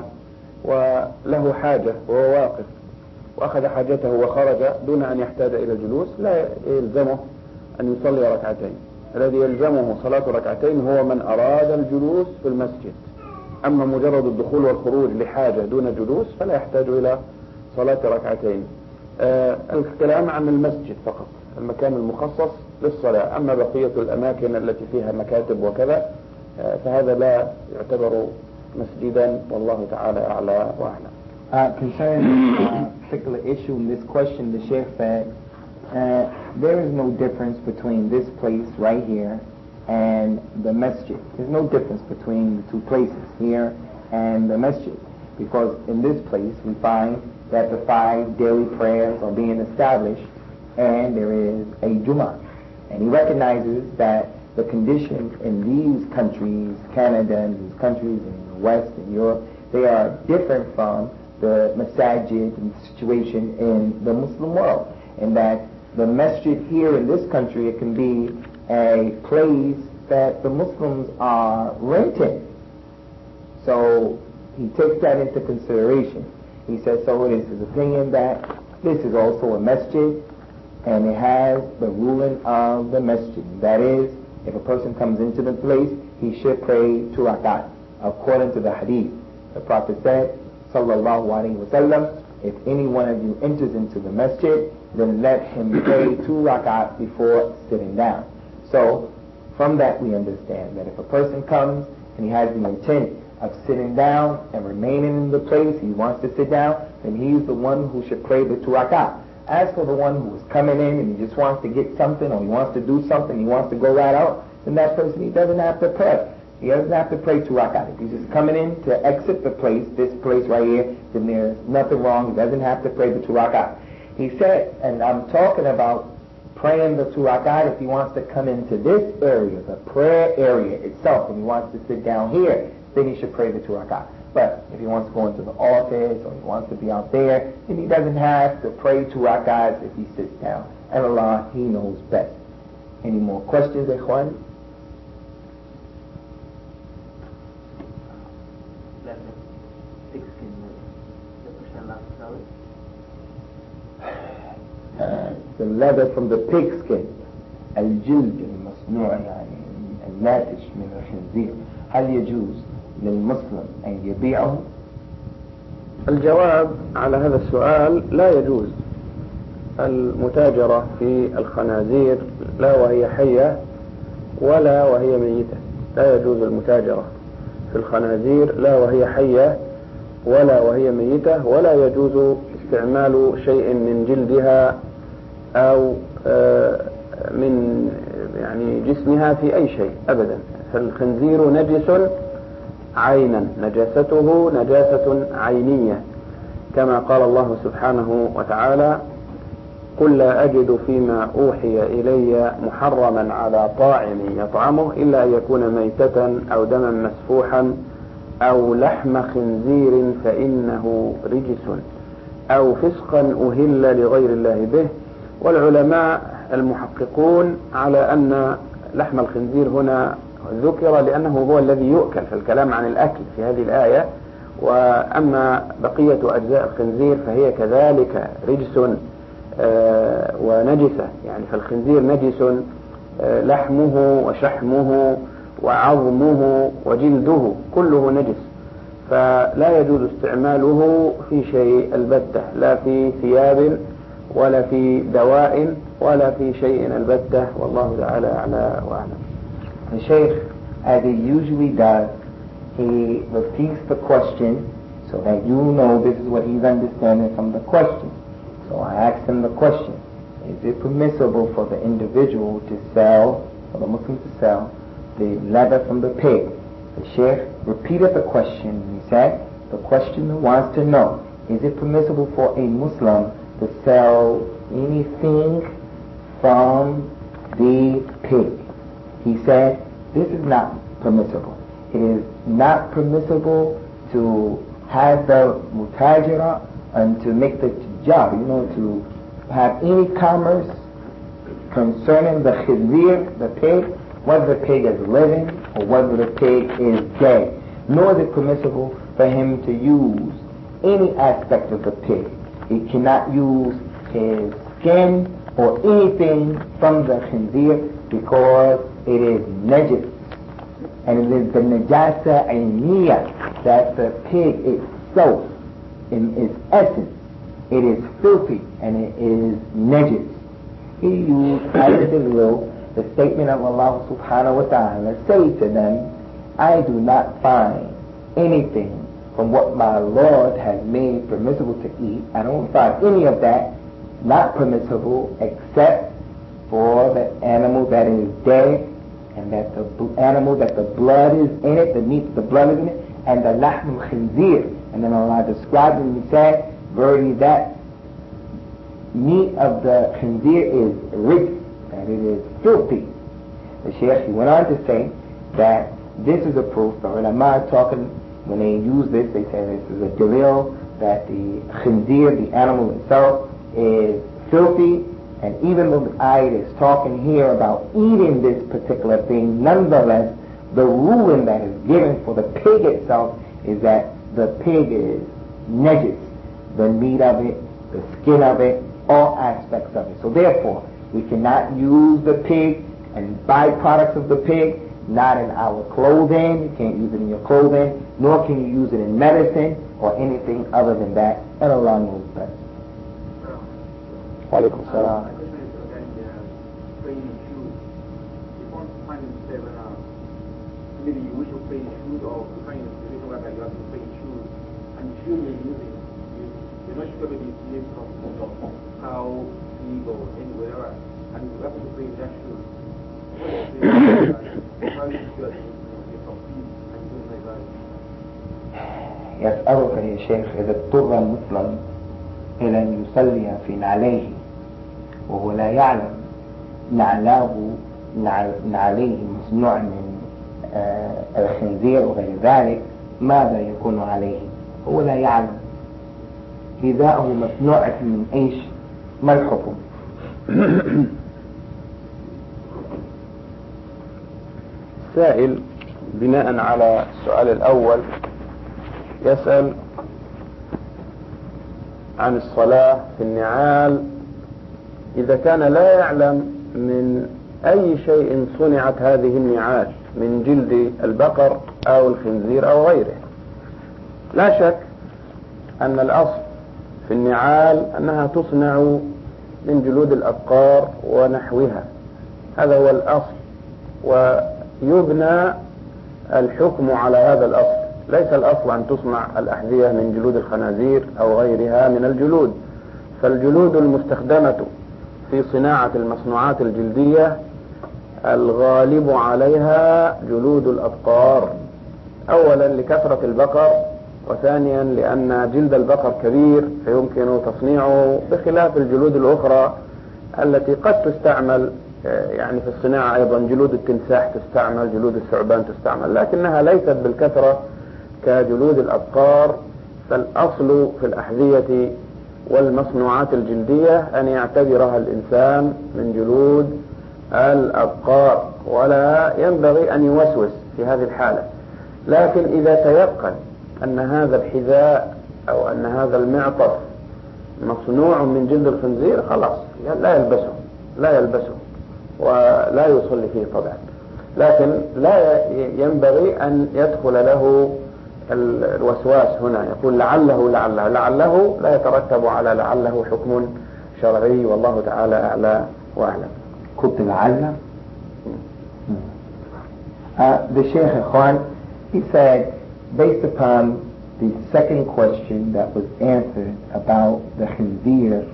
وله حاجة وهو واقف وأخذ حاجته وخرج دون أن يحتاج إلى الجلوس لا يلزمه أن يصلي ركعتين. الذي يلزمه صلاة ركعتين هو من أراد الجلوس في المسجد. أما مجرد الدخول والخروج لحاجة دون جلوس فلا يحتاج إلى صلاة ركعتين. آه الكلام عن المسجد فقط، المكان المخصص للصلاة. أما بقية الأماكن التي فيها مكاتب وكذا آه فهذا لا يعتبر مسجدا، والله تعالى أعلى وأعلم. Uh, concerning this uh, particular issue in this question, the Sheikh said, uh, there is no difference between this place right here and the masjid. There's no difference between the two places, here and the masjid, because in this place we find that the five daily prayers are being established and there is a Jummah. And he recognizes that the conditions in these countries, Canada and these countries in the West and Europe, they are different from the masajid and the situation in the Muslim world. And that the masjid here in this country, it can be a place that the Muslims are renting. So he takes that into consideration. He says, so it is his opinion that this is also a masjid and it has the ruling of the masjid. That is, if a person comes into the place, he should pray two rakat. According to the hadith, the Prophet said, sallallahu alaihi wasallam, if any one of you enters into the masjid, then let him pray two rakat before sitting down. So, from that we understand that if a person comes and he has the intent of sitting down and remaining in the place, he wants to sit down, then he's the one who should pray the two rakat. As for the one who is coming in and he just wants to get something or he wants to do something, he wants to go right out, then that person, he doesn't have to pray. He doesn't have to pray two rakat. If he's just coming in to exit the place, this place right here, then there's nothing wrong. He doesn't have to pray the two rakat. He said, and I'm talking about praying the two rakat if he wants to come into this area, the prayer area itself, and he wants to sit down here, then he should pray the two rakat. But if he wants to go into the office or he wants to be out there, then he doesn't have to pray two rakats if he sits down. And Allah, He knows best. Any more questions, Ikhwan? Uh, the leather from the pigskin. الجلد المصنوع يعني الناتج من الخنزير هل يجوز للمسلم أن يبيعه؟ الجواب على هذا السؤال لا يجوز المتاجرة في الخنازير لا وهي حية ولا وهي ميتة. لا يجوز المتاجرة في الخنازير لا وهي حية ولا وهي ميتة، ولا يجوز استعمال شيء من جلدها أو من يعني جسمها في أي شيء أبدا. فالخنزير نجس عينا، نجاسته نجاسة عينية، كما قال الله سبحانه وتعالى: قل لا أجد فيما أوحي إلي محرما على طاعم يطعمه إلا أن يكون ميتة أو دما مسفوحا أو لحم خنزير فإنه رجس أو فسقا أهل لغير الله به. والعلماء المحققون على أن لحم الخنزير هنا ذكر لأنه هو الذي يؤكل، فالكلام عن الأكل في هذه الآية. وأما بقية أجزاء الخنزير فهي كذلك رجس آه ونجسة، يعني فالخنزير نجس آه لحمه وشحمه وعظمه وجلده كله نجس، فلا يجوز استعماله في شيء البتة، لا في ثياب ولا في دواء ولا في شيء البتة، والله تعالى أعلى وأعلم. The Shaykh, as he usually does, he repeats the question so that you know this is what he's understanding from the question. So I asked him the question: is it permissible for the individual to sell, for the Muslim to sell, the leather from the pig? The Shaykh repeated the question. He said, the questioner wants to know, is it permissible for a Muslim to sell anything from the pig? He said, this is not permissible. It is not permissible to have the mutajira and to make the tijjar, you know, to have any commerce concerning the khizir, the pig, whether the pig is living or whether the pig is dead. Nor is it permissible for him to use any aspect of the pig. He cannot use his skin or anything from the khinzir because it is najis. And it is the najasa ayniyah, that the pig itself, in its essence, it is filthy and it is najis. He used as a will the statement of Allah subhanahu wa ta'ala, say to them, I do not find anything from what my Lord has made permissible to eat. I don't find any of that not permissible except for the animal that is dead, and that the animal that the blood is in it, the meat, the blood is in it, and the lahm al-khinzir. And then Allah described it and He said, verily that meat of the khinzir is rich, that it is filthy. The Shaykh, he went on to say that this is a proof. The ulama talking, when they use this, they say this is a dalil that the khinzir, the animal itself, is filthy. And even though the ayat is talking here about eating this particular thing, nonetheless, the ruling that is given for the pig itself is that the pig is najis, the meat of it, the skin of it, all aspects of it. So therefore, we cannot use the pig and byproducts of the pig, not in our clothing. You can't use it in your clothing, nor can you use it in medicine or anything other than that. And Allah knows best. Walaikum salam. My question is regarding the training shoes. If one finds himself in a, maybe you wish to play shoes or you find a situation where you have to play shoes and the shoes you're using, you, you're not sure whether it's made from cow, pig or anywhere, and you have to play that shoe. What is the how you sure it's made from pig يسألك يا شيخ إذا اضطر المسلم إلى أن يصلي في نعليه وهو لا يعلم نعلاه نعليه مصنوع من آه الخنزير وغير ذلك، ماذا يكون عليه؟ هو لا يعلم حذاءه مصنوع من ايش؟ ما الحكم؟ سائل بناء على السؤال الأول يسأل عن الصلاة في النعال إذا كان لا يعلم من أي شيء صنعت هذه النعال من جلد البقر أو الخنزير أو غيره. لا شك أن الأصل في النعال أنها تصنع من جلود الأبقار ونحوها، هذا هو الأصل، ويبنى الحكم على هذا الأصل. ليس الأصل أن تصنع الأحذية من جلود الخنازير أو غيرها من الجلود، فالجلود المستخدمة في صناعة المصنوعات الجلدية الغالب عليها جلود الأبقار، أولا لكثرة البقر، وثانيا لأن جلد البقر كبير فيمكن تصنيعه بخلاف الجلود الأخرى التي قد تستعمل يعني في الصناعة أيضا. جلود التمساح تستعمل، جلود الثعبان تستعمل، لكنها ليست بالكثرة كجلود الأبقار. فالأصل في الأحذية والمصنوعات الجلدية أن يعتبرها الإنسان من جلود الأبقار، ولا ينبغي أن يوسوس في هذه الحالة. لكن إذا تيقن أن هذا الحذاء أو أن هذا المعطف مصنوع من جلد الخنزير خلاص لا يلبسه لا يلبسه ولا يصلي فيه طبعا، لكن لا ينبغي أن يدخل له الوسواس هنا، يقول لعله لعله لعله لا يترتب على لعله حكم شرعي، والله تعالى أعلى وأعلم. كنت لعل uh, the Sheikh Ikhwan, he said, based upon the second question that was answered about the khinzir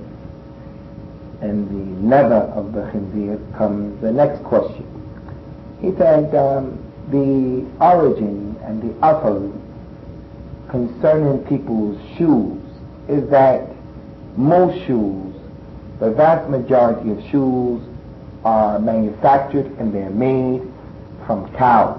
and the leather of the khinzir, comes the next question. He said um, the origin and the asl concerning people's shoes is that most shoes, the vast majority of shoes, are manufactured and they're made from cows.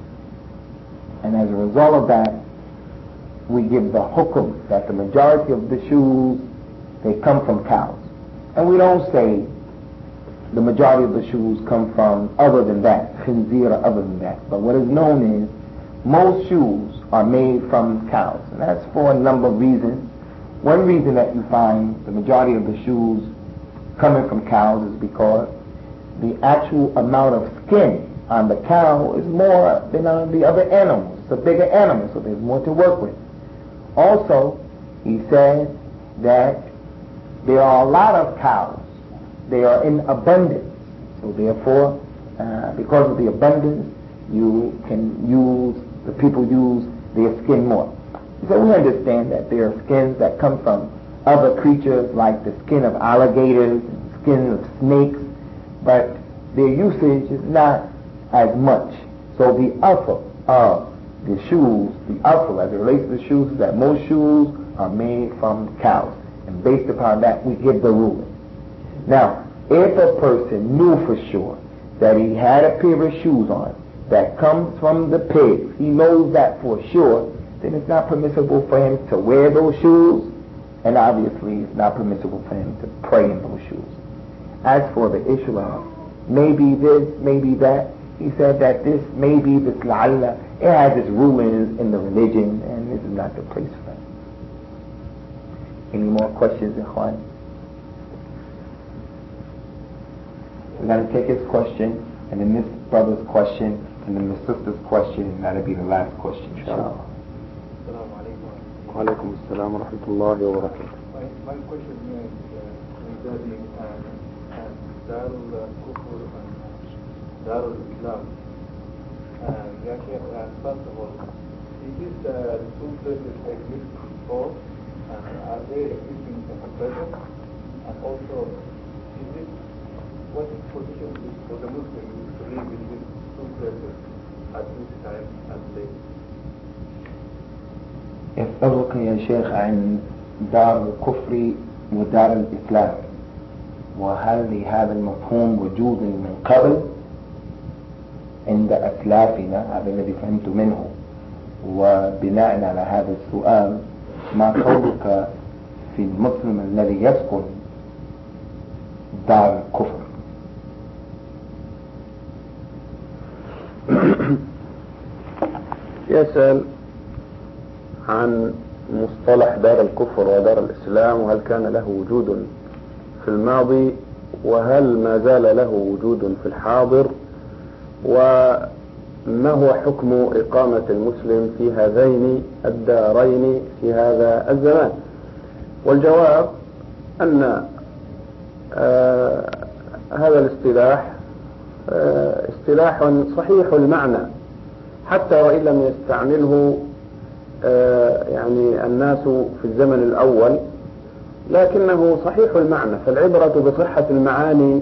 And as a result of that, we give the hukum that the majority of the shoes, they come from cows. And we don't say the majority of the shoes come from other than that, khinzir or other than that. But what is known is most shoes are made from cows. And that's for a number of reasons. One reason that you find the majority of the shoes coming from cows is because the actual amount of skin on the cow is more than on the other animals. It's a bigger animal, so there's more to work with. Also, he said that there are a lot of cows. They are in abundance. So therefore, uh, because of the abundance, you can use, the people use their skin more. So we understand that there are skins that come from other creatures like the skin of alligators, and skin of snakes, but their usage is not as much. So the asl of the shoes, the asl as it relates to the shoes, is that most shoes are made from cows. And based upon that, we give the ruling. Now, if a person knew for sure that he had a pair of shoes on that comes from the pigs, he knows that for sure, then it's not permissible for him to wear those shoes, and obviously it's not permissible for him to pray in those shoes. As for the issue of maybe this, maybe that, he said that this, maybe this la'alla, it has its rulings in the religion, and this is not the place for it. Any more questions, Ikhwan? We're going to take his question, and then this brother's question, and then the sister's question, and that'll be the last question, inshallah. Assalamu alaikum. Wa alaikum assalam wa rahmatullahi wa barakatuh. My, my question is uh, regarding uh, uh, Darul Kufr and Darul Islam. Uh, yeah, uh, first of all, is it uh, two places exist before? Uh, are they existing at the present? And also, is it, what is position is for the Muslims to live in these two places at this time and place? يسألك يا شيخ عن دار الكفر ودار الإسلام، وهل لهذا المفهوم وجود من قبل عند أسلافنا؟ هذا الذي فهمت منه. وبناء على هذا السؤال، ما قولك في المسلم الذي يسكن دار الكفر؟ يسأل عن مصطلح دار الكفر ودار الإسلام، وهل كان له وجود في الماضي، وهل ما زال له وجود في الحاضر، وما هو حكم إقامة المسلم في هذين الدارين في هذا الزمان. والجواب أن آه هذا الاصطلاح آه اصطلاح صحيح المعنى، حتى وإن لم يستعمله آه يعني الناس في الزمن الأول، لكنه صحيح المعنى. فالعبرة بصحة المعاني،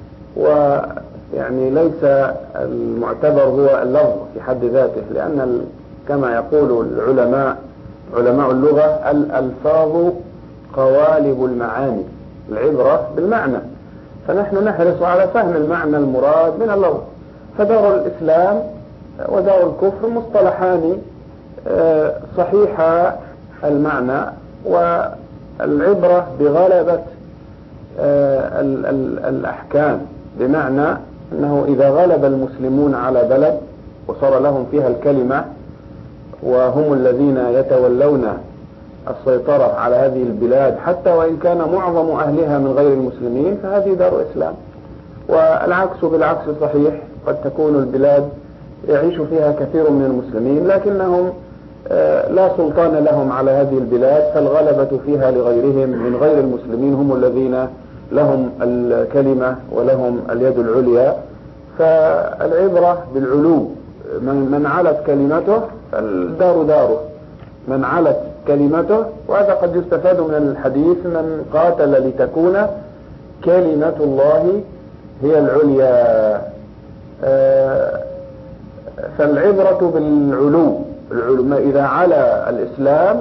ويعني ليس المعتبر هو اللفظ في حد ذاته، لأن كما يقول العلماء علماء اللغة: الألفاظ قوالب المعاني، العبرة بالمعنى. فنحن نحرص على فهم المعنى المراد من اللفظ. فدار الإسلام ودار الكفر مصطلحان صحيح المعنى، والعبرة بغلبة الأحكام، بمعنى أنه إذا غلب المسلمون على بلد وصار لهم فيها الكلمة، وهم الذين يتولون السيطرة على هذه البلاد، حتى وإن كان معظم أهلها من غير المسلمين، فهذه دار إسلام. والعكس بالعكس صحيح، قد تكون البلاد يعيش فيها كثير من المسلمين لكنهم لا سلطان لهم على هذه البلاد، فالغلبة فيها لغيرهم من غير المسلمين، هم الذين لهم الكلمة ولهم اليد العليا. فالعبرة بالعلو، من علت كلمته فالدار داره، من علت كلمته. وهذا قد يستفاد من الحديث: من قاتل لتكون كلمة الله هي العليا. فالعبرة بالعلو، إذا على الإسلام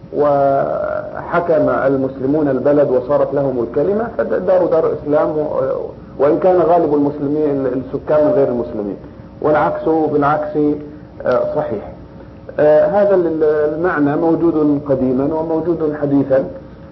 وحكم المسلمون البلد وصارت لهم الكلمة، فالدار دار إسلام، وإن كان غالب المسلمين السكان من غير المسلمين. والعكس بالعكس صحيح. هذا المعنى موجود قديما وموجود حديثا،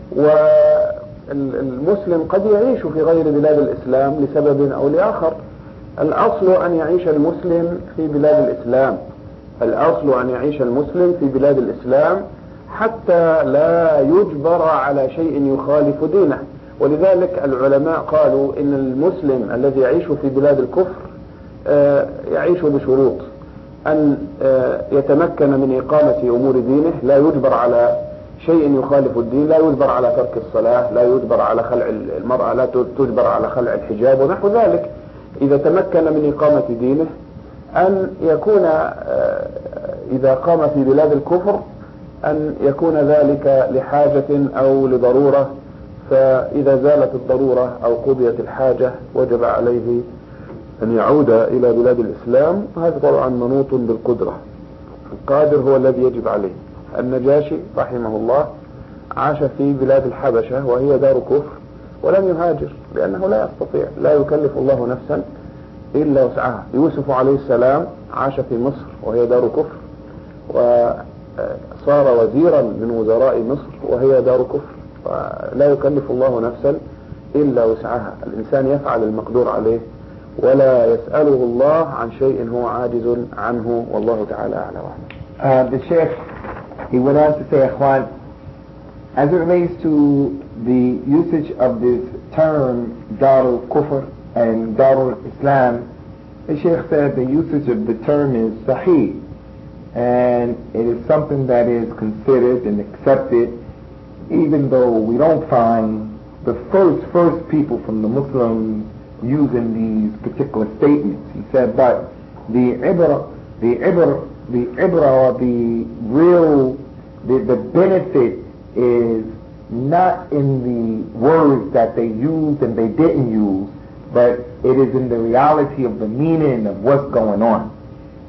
والمسلم قد يعيش في غير بلاد الإسلام لسبب أو لآخر. الأصل أن يعيش المسلم في بلاد الإسلام، الأصل أن يعيش المسلم في بلاد الإسلام حتى لا يجبر على شيء يخالف دينه. ولذلك العلماء قالوا إن المسلم الذي يعيش في بلاد الكفر يعيش بشروط: أن يتمكن من إقامة أمور دينه، لا يجبر على شيء يخالف الدين، لا يجبر على ترك الصلاة، لا يجبر على خلع المرأة، لا تجبر على خلع الحجاب ونحو ذلك. إذا تمكن من إقامة دينه، أن يكون إذا قام في بلاد الكفر أن يكون ذلك لحاجة أو لضرورة، فإذا زالت الضرورة أو قضيت الحاجة وجب عليه أن يعود إلى بلاد الإسلام. هذا طبعا منوط بالقدرة، القادر هو الذي يجب عليه. النجاشي رحمه الله عاش في بلاد الحبشة وهي دار كفر ولم يهاجر، لأنه لا يستطيع، لا يكلف الله نفسا إلا وسعها. يوسف عليه السلام عاش في مصر وهي دار كفر، وصار وزيرا من وزراء مصر وهي دار كفر، ولا يكلف الله نفسا إلا وسعها. الإنسان يفعل المقدور عليه ولا يسأله الله عن شيء هو عاجز عنه، والله تعالى أعلى وأعلم. Uh, the Sheikh, he went on to say, Ikhwan, as it relates to the usage of this term Darul Kufr and Darul Islam, the Sheikh said the usage of the term is Sahih, and it is something that is considered and accepted, even though we don't find the first first people from the Muslims using these particular statements. He said, but the ibra, the ibra, the ibra, or the real, the, the benefit is not in the words that they used and they didn't use, but it is in the reality of the meaning of what's going on.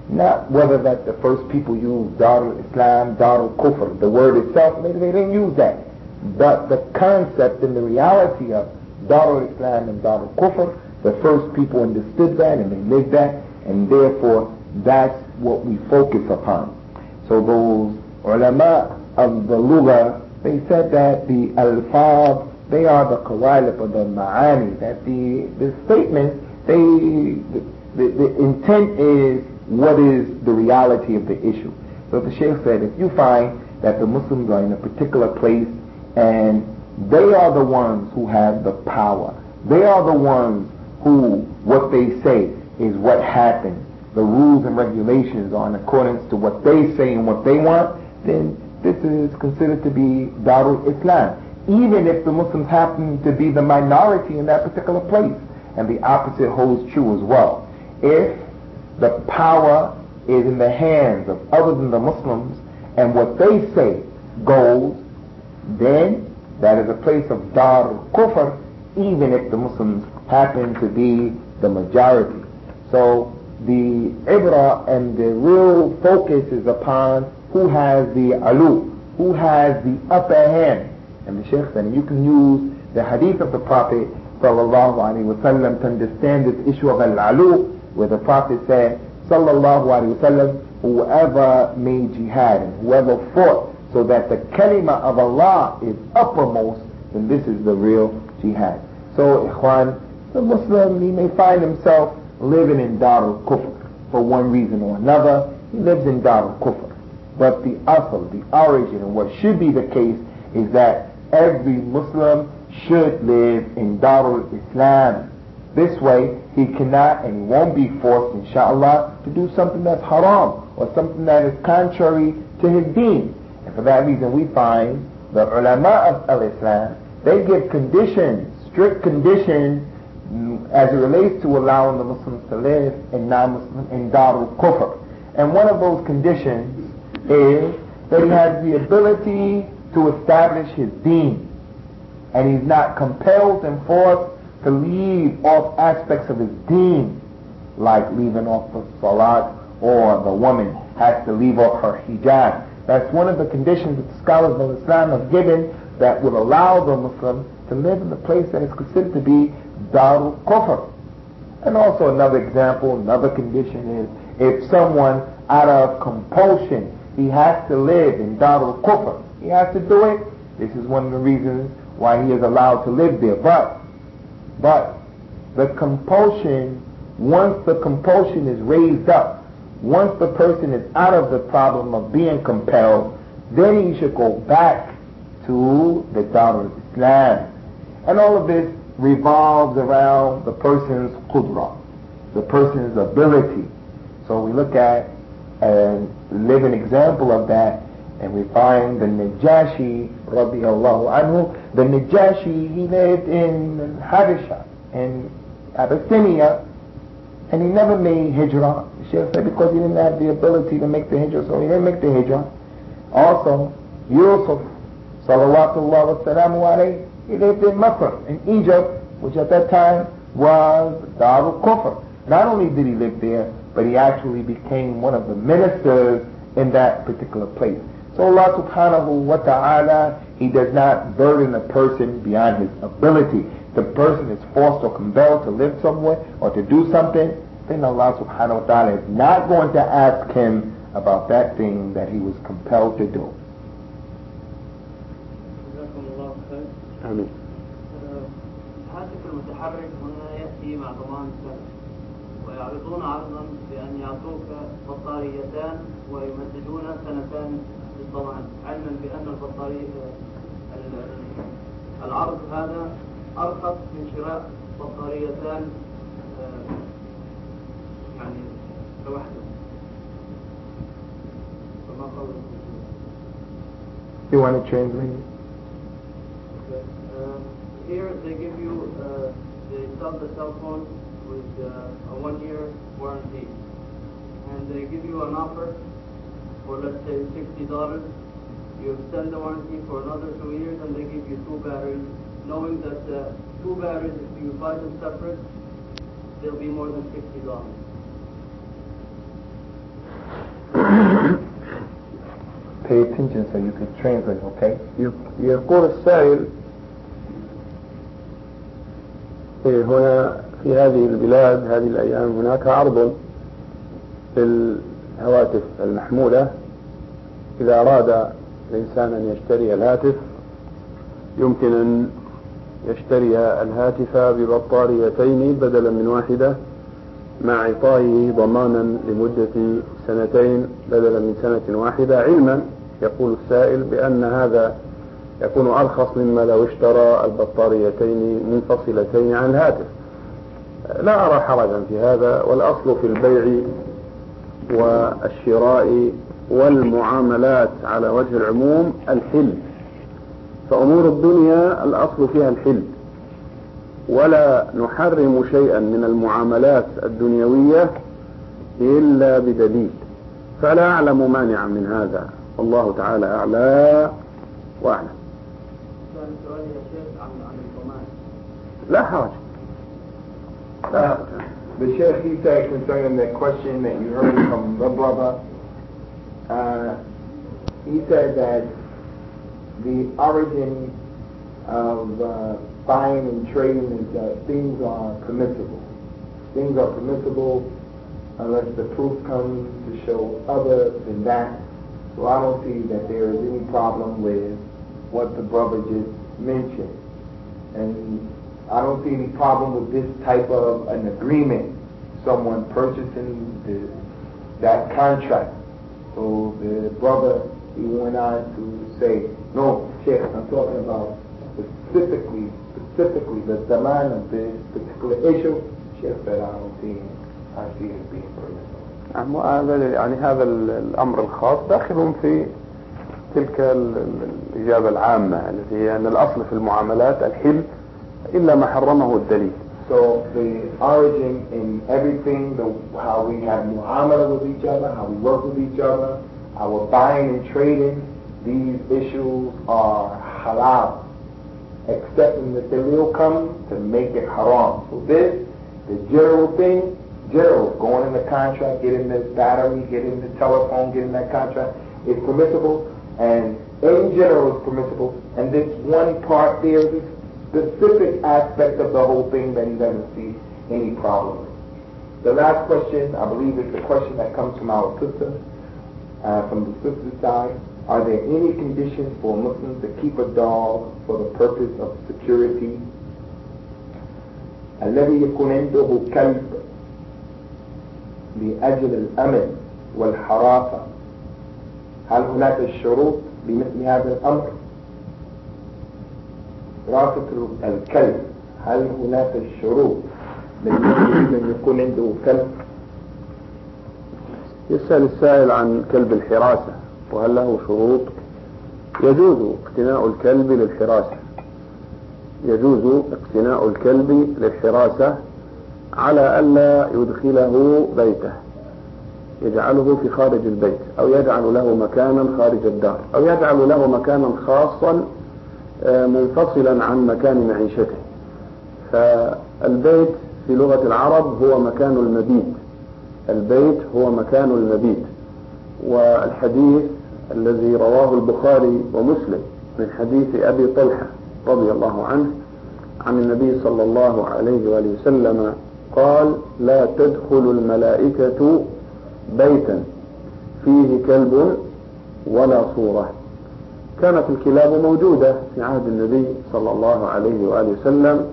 Not whether that the first people used Darul Islam, Darul Kufr, the word itself, maybe they didn't use that. But the concept and the reality of Darul Islam and Darul Kufr, the first people understood that and they lived that, and therefore that's what we focus upon. So those ulama of the Lugha, they said that the alfaz, they are the qawalib or the ma'ani, that the, the statement, they, the, the, the intent is what is the reality of the issue. So the Shaykh said, if you find that the Muslims are in a particular place and they are the ones who have the power, they are the ones who, what they say is what happened, the rules and regulations are in accordance to what they say and what they want, then this is considered to be Darul Islam, even if the Muslims happen to be the minority in that particular place. And the opposite holds true as well. If the power is in the hands of other than the Muslims and what they say goes, then that is a place of Darul Kufr, even if the Muslims happen to be the majority. So the ibra and the real focus is upon who has the alu, who has the upper hand. And the Shaykh said, you can use the hadith of the Prophet sallallahu alaihi wasallam to understand this issue of al-alu, where the Prophet said, sallallahu alaihi wasallam, whoever made jihad and whoever fought so that the kalima of Allah is uppermost, then this is the real jihad. So, ikhwan, the Muslim, he may find himself living in Darul Kufr for one reason or another. He lives in Darul Kufr. But the asl, the origin, and what should be the case is that every Muslim should live in Darul Islam. This way, he cannot and he won't be forced, inshallah, to do something that's haram or something that is contrary to his deen. And for that reason, we find the ulama of al-Islam, they give conditions, strict conditions, as it relates to allowing the Muslims to live in non-Muslim, in Darul Kufr. And one of those conditions is that he has the ability to establish his deen, and he's not compelled and forced to leave off aspects of his deen, like leaving off the salat, or the woman has to leave off her hijab. That's one of the conditions that the scholars of Islam have given that would allow the Muslim to live in the place that is considered to be Darul Kufr. And also another example, another condition is if someone out of compulsion, he has to live in Darul Kufr, he has to do it, this is one of the reasons why he is allowed to live there. But, but the compulsion, once the compulsion is raised up, once the person is out of the problem of being compelled, then he should go back to the Darul Islam. And all of this revolves around the person's qudra, the person's ability. So we look at and live an example of that, and we find the Najashi radiallahu anhu. The Najashi, he lived in Habasha, in Abyssinia, and he never made hijrah. The Shaykh said because he didn't have the ability to make the hijrah, so he didn't make the hijrah. Also, Yusuf, salawatullah wa salamu alayhi, he lived in Masr, in Egypt, which at that time was Darul Kufr. Not only did he live there, but he actually became one of the ministers in that particular place. So Allah subhanahu wa ta'ala, he does not burden a person beyond his ability. The person is forced or compelled to live somewhere or to do something, then Allah subhanahu wa ta'ala is not going to ask him about that thing that he was compelled to do. آمين. الهاتف المتحرك هنا يأتي مع ضمان سنة، ويعرضون عرضا بأن يعطوك بطاريتان ويمددون سنتان للضمان، علما بأن البطارية العرض هذا أرخص من شراء بطاريتان يعني لوحده. فما قولك؟ You want to translate it? Uh, here they give you, uh, they sell the cell phone with uh, a one-year warranty, and they give you an offer for, let's say, sixty dollars. You extend the warranty for another two years, and they give you two batteries, knowing that uh, two batteries, if you buy them separate, they'll be more than sixty dollars. pay attention so you could translate, okay? يقول السائل هنا في هذه البلاد هذه الأيام هناك عرض للهواتف المحمولة. إذا أراد الإنسان أن يشتري الهاتف يمكن أن يشتري الهاتف ببطاريتين بدلا من واحدة مع إعطائه ضمانا لمدة سنتين بدلا من سنة واحدة، علما يقول السائل بأن هذا يكون أرخص مما لو اشترى البطاريتين منفصلتين عن الهاتف. لا أرى حرجا في هذا، والأصل في البيع والشراء والمعاملات على وجه العموم الحل، فأمور الدنيا الأصل فيها الحل، ولا نحرم شيئا من المعاملات الدنيوية إلا بدليل، فلا أعلم مانعا من هذا، والله تعالى أعلى وأعلم. لا حرج. لا حرج. The Sheikh, he said concerning the question that you heard from the brother, uh, he said that the origin of uh, buying and trading is that things are permissible. Things are permissible unless the proof comes to show other than that. So I don't see that there is any problem with what the brother just mentioned. And I don't see any problem with this type of an agreement, someone purchasing the, that contract. So the brother, he went on to say, no, Sheikh, I'm talking about specifically, specifically the demand of this particular issue. Sheikh said, I don't see it. I see it being permissible. هذا يعني هذا الأمر الخاص داخل في تلك الإجابة العامة التي هي أن الأصل في المعاملات الحل إلا ما حرمه الدليل. So the origin in everything, the, how we have muamala with each other, how we work with each other, our buying and trading, these issues are halal, except when the dalil comes to make it haram. So this, the general thing, general, going in the contract, getting the battery, getting the telephone, getting that contract, is permissible, and in general is permissible, and this one part there, this specific aspect of the whole thing that he doesn't see any problem with. The last question, I believe, is the question that comes from our sister, uh, from the sister's side. Are there any conditions for Muslims to keep a dog for the purpose of security? الذي يكون عنده كلب لأجل الأمن والحراسة، هل هناك الشروط بمثل هذا الأمر؟ حراسة الكلب، هل هناك الشروط لمن يريد أن يكون عنده كلب؟ يسأل السائل عن كلب الحراسة وهل له شروط. يجوز اقتناء الكلب للحراسة، يجوز اقتناء الكلب للحراسة على ألا يدخله بيته، يجعله في خارج البيت، أو يجعل له مكانا خارج الدار، أو يجعل له مكانا خاصا منفصلا عن مكان معيشته. فالبيت في لغة العرب هو مكان المبيت، البيت هو مكان المبيت. والحديث الذي رواه البخاري ومسلم من حديث أبي طلحة رضي الله عنه عن النبي صلى الله عليه وآله وسلم قال: لا تدخل الملائكة بيتا فيه كلب ولا صورة. كانت الكلاب موجودة في عهد النبي صلى الله عليه وآله وسلم،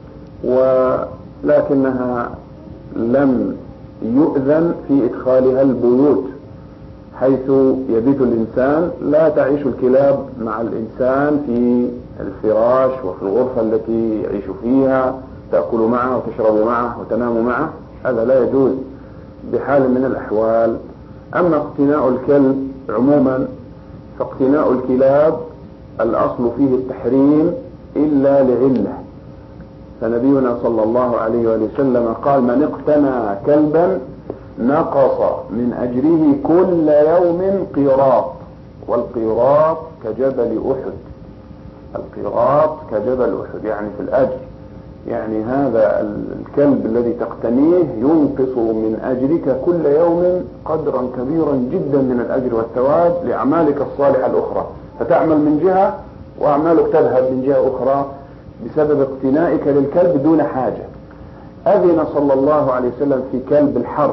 ولكنها لم يؤذن في إدخالها البيوت، حيث يبيت الإنسان لا تعيش الكلاب مع الإنسان في الفراش وفي الغرفة التي يعيش فيها، تأكل معه وتشرب معه وتنام معه، هذا لا يجوز بحال من الأحوال. أما اقتناء الكلب عموما فاقتناء الكلاب الأصل فيه التحريم إلا لعلة، فنبينا صلى الله عليه وسلم قال: من اقتنى كلبا نقص من أجره كل يوم قيراط، والقيراط كجبل أحد، القيراط كجبل أحد يعني في الأجر. يعني هذا الكلب الذي تقتنيه ينقص من أجرك كل يوم قدرا كبيرا جدا من الأجر والثواب لأعمالك الصالحة الأخرى، فتعمل من جهة وأعمالك تذهب من جهة أخرى بسبب اقتنائك للكلب دون حاجة. أذن صلى الله عليه وسلم في كلب الحرث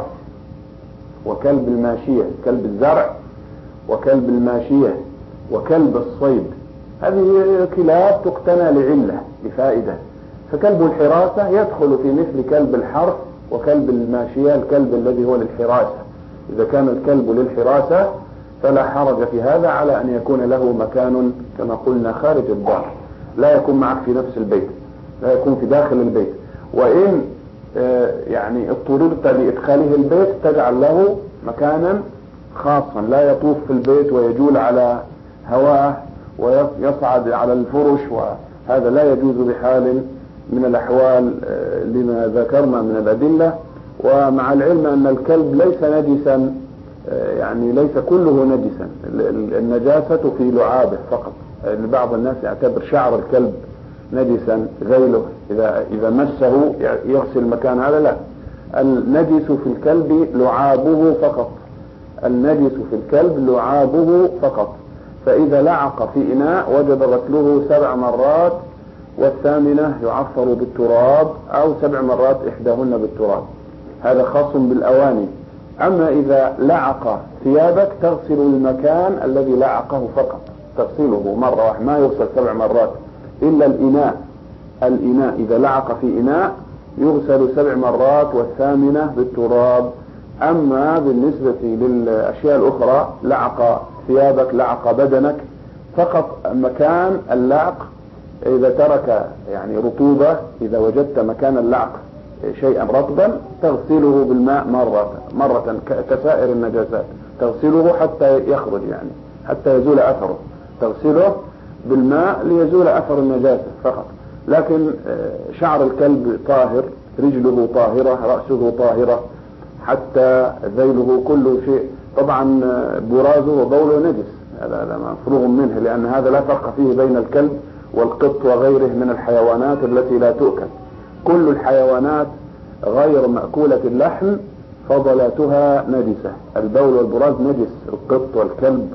وكلب الماشية، كلب الزرع وكلب الماشية وكلب الصيد، هذه كلاب تقتنى لعلة لفائدة. فكلب الحراسة يدخل في مثل كلب الحرث وكلب الماشية، الكلب الذي هو للحراسة. إذا كان الكلب للحراسة فلا حرج في هذا على أن يكون له مكان كما قلنا خارج الدار، لا يكون معك في نفس البيت، لا يكون في داخل البيت. وإن يعني اضطررت لإدخاله البيت تجعل له مكانا خاصا لا يطوف في البيت ويجول على هواه ويصعد على الفرش، وهذا لا يجوز بحال من الأحوال لما ذكرنا من الأدلة. ومع العلم أن الكلب ليس نجسا، يعني ليس كله نجسا، النجاسة في لعابه فقط. بعض الناس يعتبر شعر الكلب نجسا ذيله، إذا إذا مسه يغسل مكان هذا، لا، النجس في الكلب لعابه فقط، النجس في الكلب لعابه فقط. فإذا لعق في إناء وجب غسله سبع مرات، والثامنة يعفر بالتراب أو سبع مرات إحداهن بالتراب، هذا خاص بالأواني. أما إذا لعق ثيابك تغسل المكان الذي لعقه فقط، تغسله مرة واحدة، ما يغسل سبع مرات إلا الإناء. الإناء إذا لعق في إناء يغسل سبع مرات والثامنة بالتراب. أما بالنسبة للأشياء الأخرى، لعق ثيابك، لعق بدنك، فقط مكان اللعق إذا ترك يعني رطوبة، إذا وجدت مكان اللعق شيئا رطبا تغسله بالماء مرة مرة كسائر النجاسات، تغسله حتى يخرج، يعني حتى يزول أثره، تغسله بالماء ليزول أثر النجاسة فقط. لكن شعر الكلب طاهر، رجله طاهرة، رأسه طاهرة، حتى ذيله كل شيء. طبعا برازه وبوله نجس، هذا مفروغ منه، لأن هذا لا فرق فيه بين الكلب والقط وغيره من الحيوانات التي لا تؤكل. كل الحيوانات غير مأكولة اللحم فضلاتها نجسة، البول والبراز نجس، القط والكلب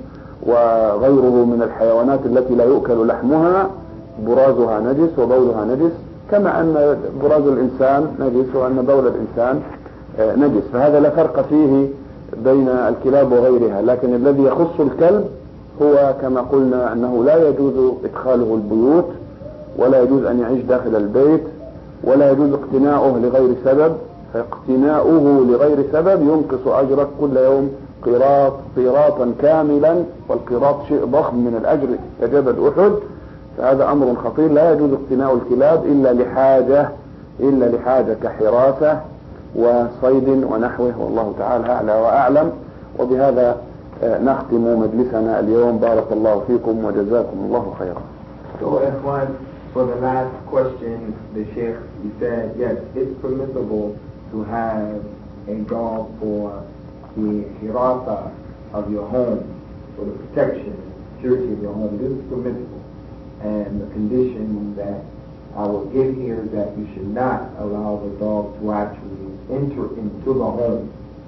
وغيره من الحيوانات التي لا يؤكل لحمها برازها نجس وبولها نجس، كما أن براز الإنسان نجس وأن بول الإنسان نجس. فهذا لا فرق فيه بين الكلاب وغيرها. لكن الذي يخص الكلب هو كما قلنا أنه لا يجوز إدخاله البيوت، ولا يجوز أن يعيش داخل البيت، ولا يجوز اقتناؤه لغير سبب، فاقتناؤه لغير سبب ينقص أجرك كل يوم قيراط قيراطا كاملا، والقيراط شيء ضخم من الأجر كجبل أحد. فهذا أمر خطير، لا يجوز اقتناء الكلاب إلا لحاجة إلا لحاجة كحراسة وصيد ونحوه، والله تعالى أعلى وأعلم. وبهذا نختم مجلسنا اليوم. بارك الله فيكم وجزاكم الله خيرا. So Ikhwan, for the last question, the Sheikh, he said, yes, it's permissible to have a dog for the hirasa of your home, for the protection and security of your home. This is permissible. And the condition that I will give here is that you should not allow the dog to actually enter into the home,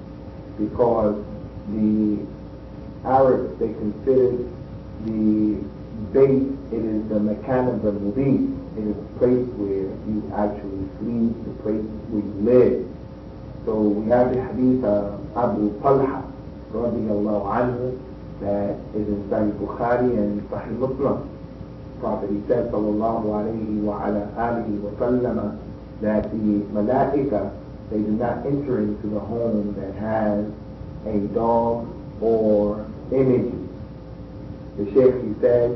because the Arabs, they consider the bait, it is the makan of the mubit, it is the place where you actually sleep, the place where you live. So we have the hadith of Abu Talha radiyallahu anhu that is in Sahih Bukhari and Sahih Muslim. Prophet, he said sallallahu alayhi wa ala alihi wa sallam that the malaika, they do not enter into the home that has a dog or images. The Sheikh, he said,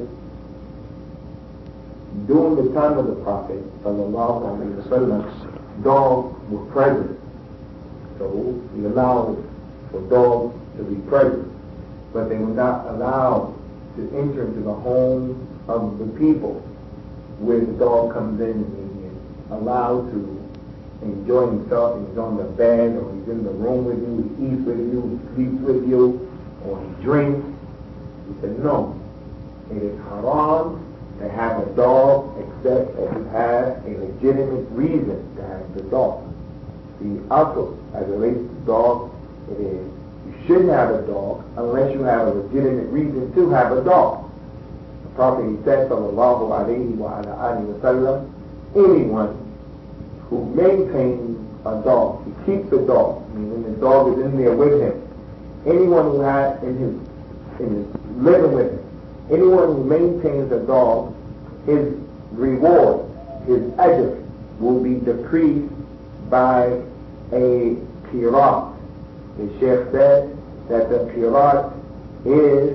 during the time of the Prophet sallallahu alayhi wa sallam, dogs were present. So we allowed for dogs to be present, but they were not allowed to enter into the home of the people, where the dog comes in and he is allowed to enjoy himself, and he's on the bed, or he's in the room with you, he eats with you, he sleeps with you, or he drinks. He said, no, it is haram to have a dog except that you have a legitimate reason to have the dog. The also, as it relates to dog, it is you shouldn't have a dog unless you have a legitimate reason to have a dog. The Prophet, he said, sallallahu alayhi wa alayhi wa sallam, anyone who maintains a dog, he keeps a dog, meaning the dog is in there with him. Anyone who has in his, in his living with him, anyone who maintains a dog, his reward, his ajr, will be decreased by a qirat. The Sheikh said that the qirat is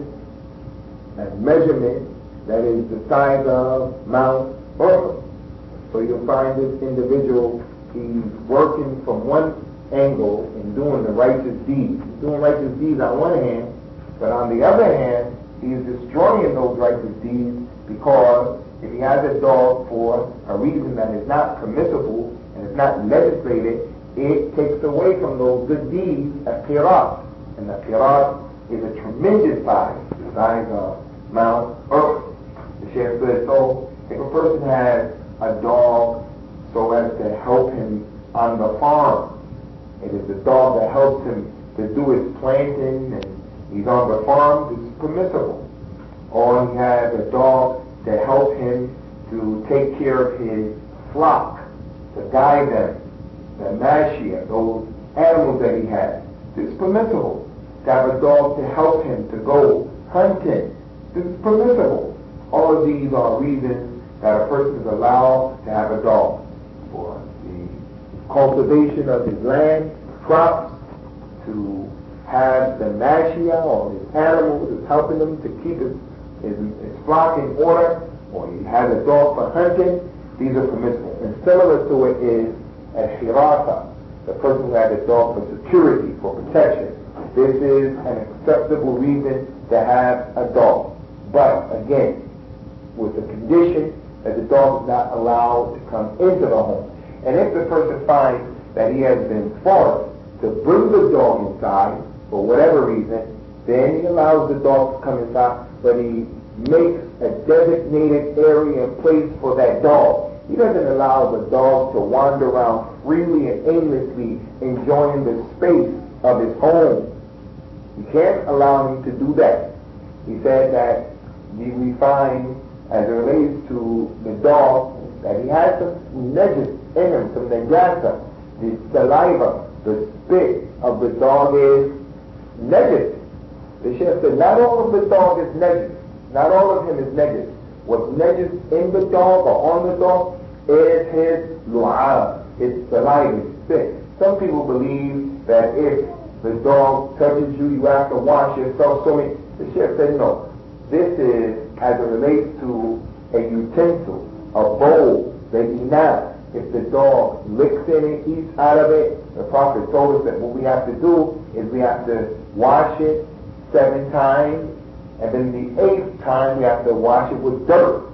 a measurement that is the size of Mount Uhud. So you'll find this individual, he's working from one angle and doing the righteous deeds. He's doing righteous deeds on one hand, but on the other hand, he's destroying those righteous deeds because if he has a dog for a reason that is not permissible and is not legislated, it takes away from those good deeds a qirat. And the qirat is a tremendous size, the size of Mount Uhud. The Sheikh says, so if a person has a dog so as to help him on the farm, it is the dog that helps him to do his planting and he's on the farm, it's permissible. Or he has a dog to help him to take care of his flock, to guide them, the mashia, those animals that he has. It's permissible. To have a dog to help him to go hunting, this is permissible. All of these are reasons that a person is allowed to have a dog. For the cultivation of his land, crops, to have the mashia or his animals is helping him to keep his, his, his flock in order, or he has a dog for hunting, these are permissible. And similar to it is a hirata, the person who has a dog for security, for protection. This is an acceptable reason to have a dog. But again, with the condition that the dog is not allowed to come into the home. And if the person finds that he has been forced to bring the dog inside, for whatever reason, then he allows the dog to come inside, but he makes a designated area and place for that dog. He doesn't allow the dog to wander around freely and aimlessly enjoying the space of his home. You can't allow him to do that. He said that we find, as it relates to the dog, that he has some najis in him, some najasa. The saliva, the spit of the dog is najis. The Sheikh said, not all of the dog is najis. Not all of him is najis. What's najis in the dog or on the dog is his lu'ab, his saliva, his spit. Some people believe that if the dog touches you, you have to wash yourself. So many. The Sheikh said, no. This is as it relates to a utensil, a bowl, the inat. If the dog licks in it, eats out of it, the Prophet told us that what we have to do is we have to wash it seven times, and then the eighth time we have to wash it with dirt.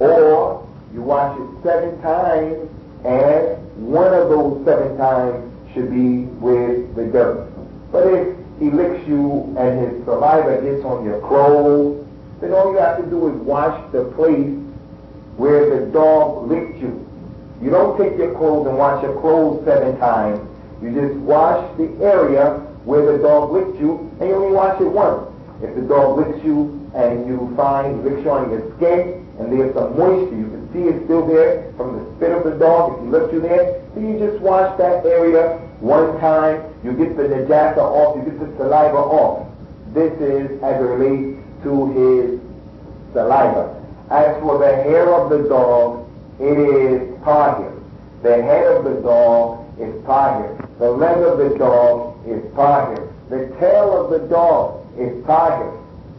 Or you wash it seven times, and one of those seven times should be with the dirt. But if he licks you and his saliva gets on your clothes, then all you have to do is wash the place where the dog licked you. You don't take your clothes and wash your clothes seven times. You just wash the area where the dog licked you, and you only wash it once. If the dog licks you and you find he licks you on your skin and there's some moisture, you can see it's still there from the spit of the dog, if he licks you there, then you just wash that area one time. You get the najasa off, you get the saliva off. This is as it relates to his saliva. As for the hair of the dog, it is tahir. The head of the dog is tahir. The leg of the dog is tahir. The tail of the dog is tahir.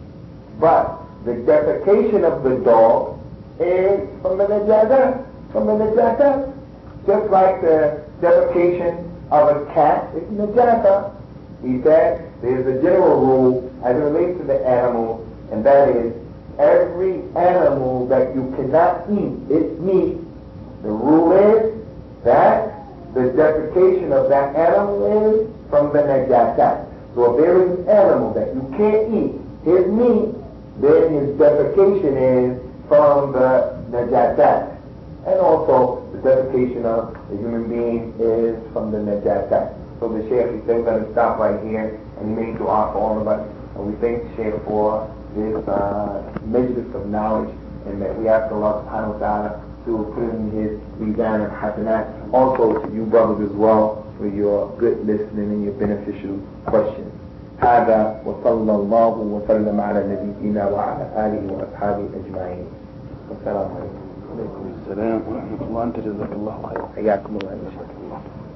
But the defecation of the dog is from the najasa. From the najasa. Just like the defecation of a cat is najasa. He said there's a general rule as it relates to the animal, and that is every animal that you cannot eat its meat, the rule is that the defecation of that animal is from the najasa. So if there is an animal that you can't eat his meat, then his defecation is from the najasat. And also, the defecation of a human being is from the najasat. So the Shaykh, he said, we're going to stop right here, and he made dua for all of us. And we thank the Shaykh for this uh, majlis of knowledge, and that we ask Allah subhanahu wa ta'ala to put it in his mizan and hasanat. Also to you brothers as well for your good listening and your beneficial questions. هذا وصلى الله وسلم على نبينا وعلى آله وأصحابه أجمعين. والسلام عليكم. وعليكم السلام ورحمة الله. أنت جزاك الله خير. حياكم الله.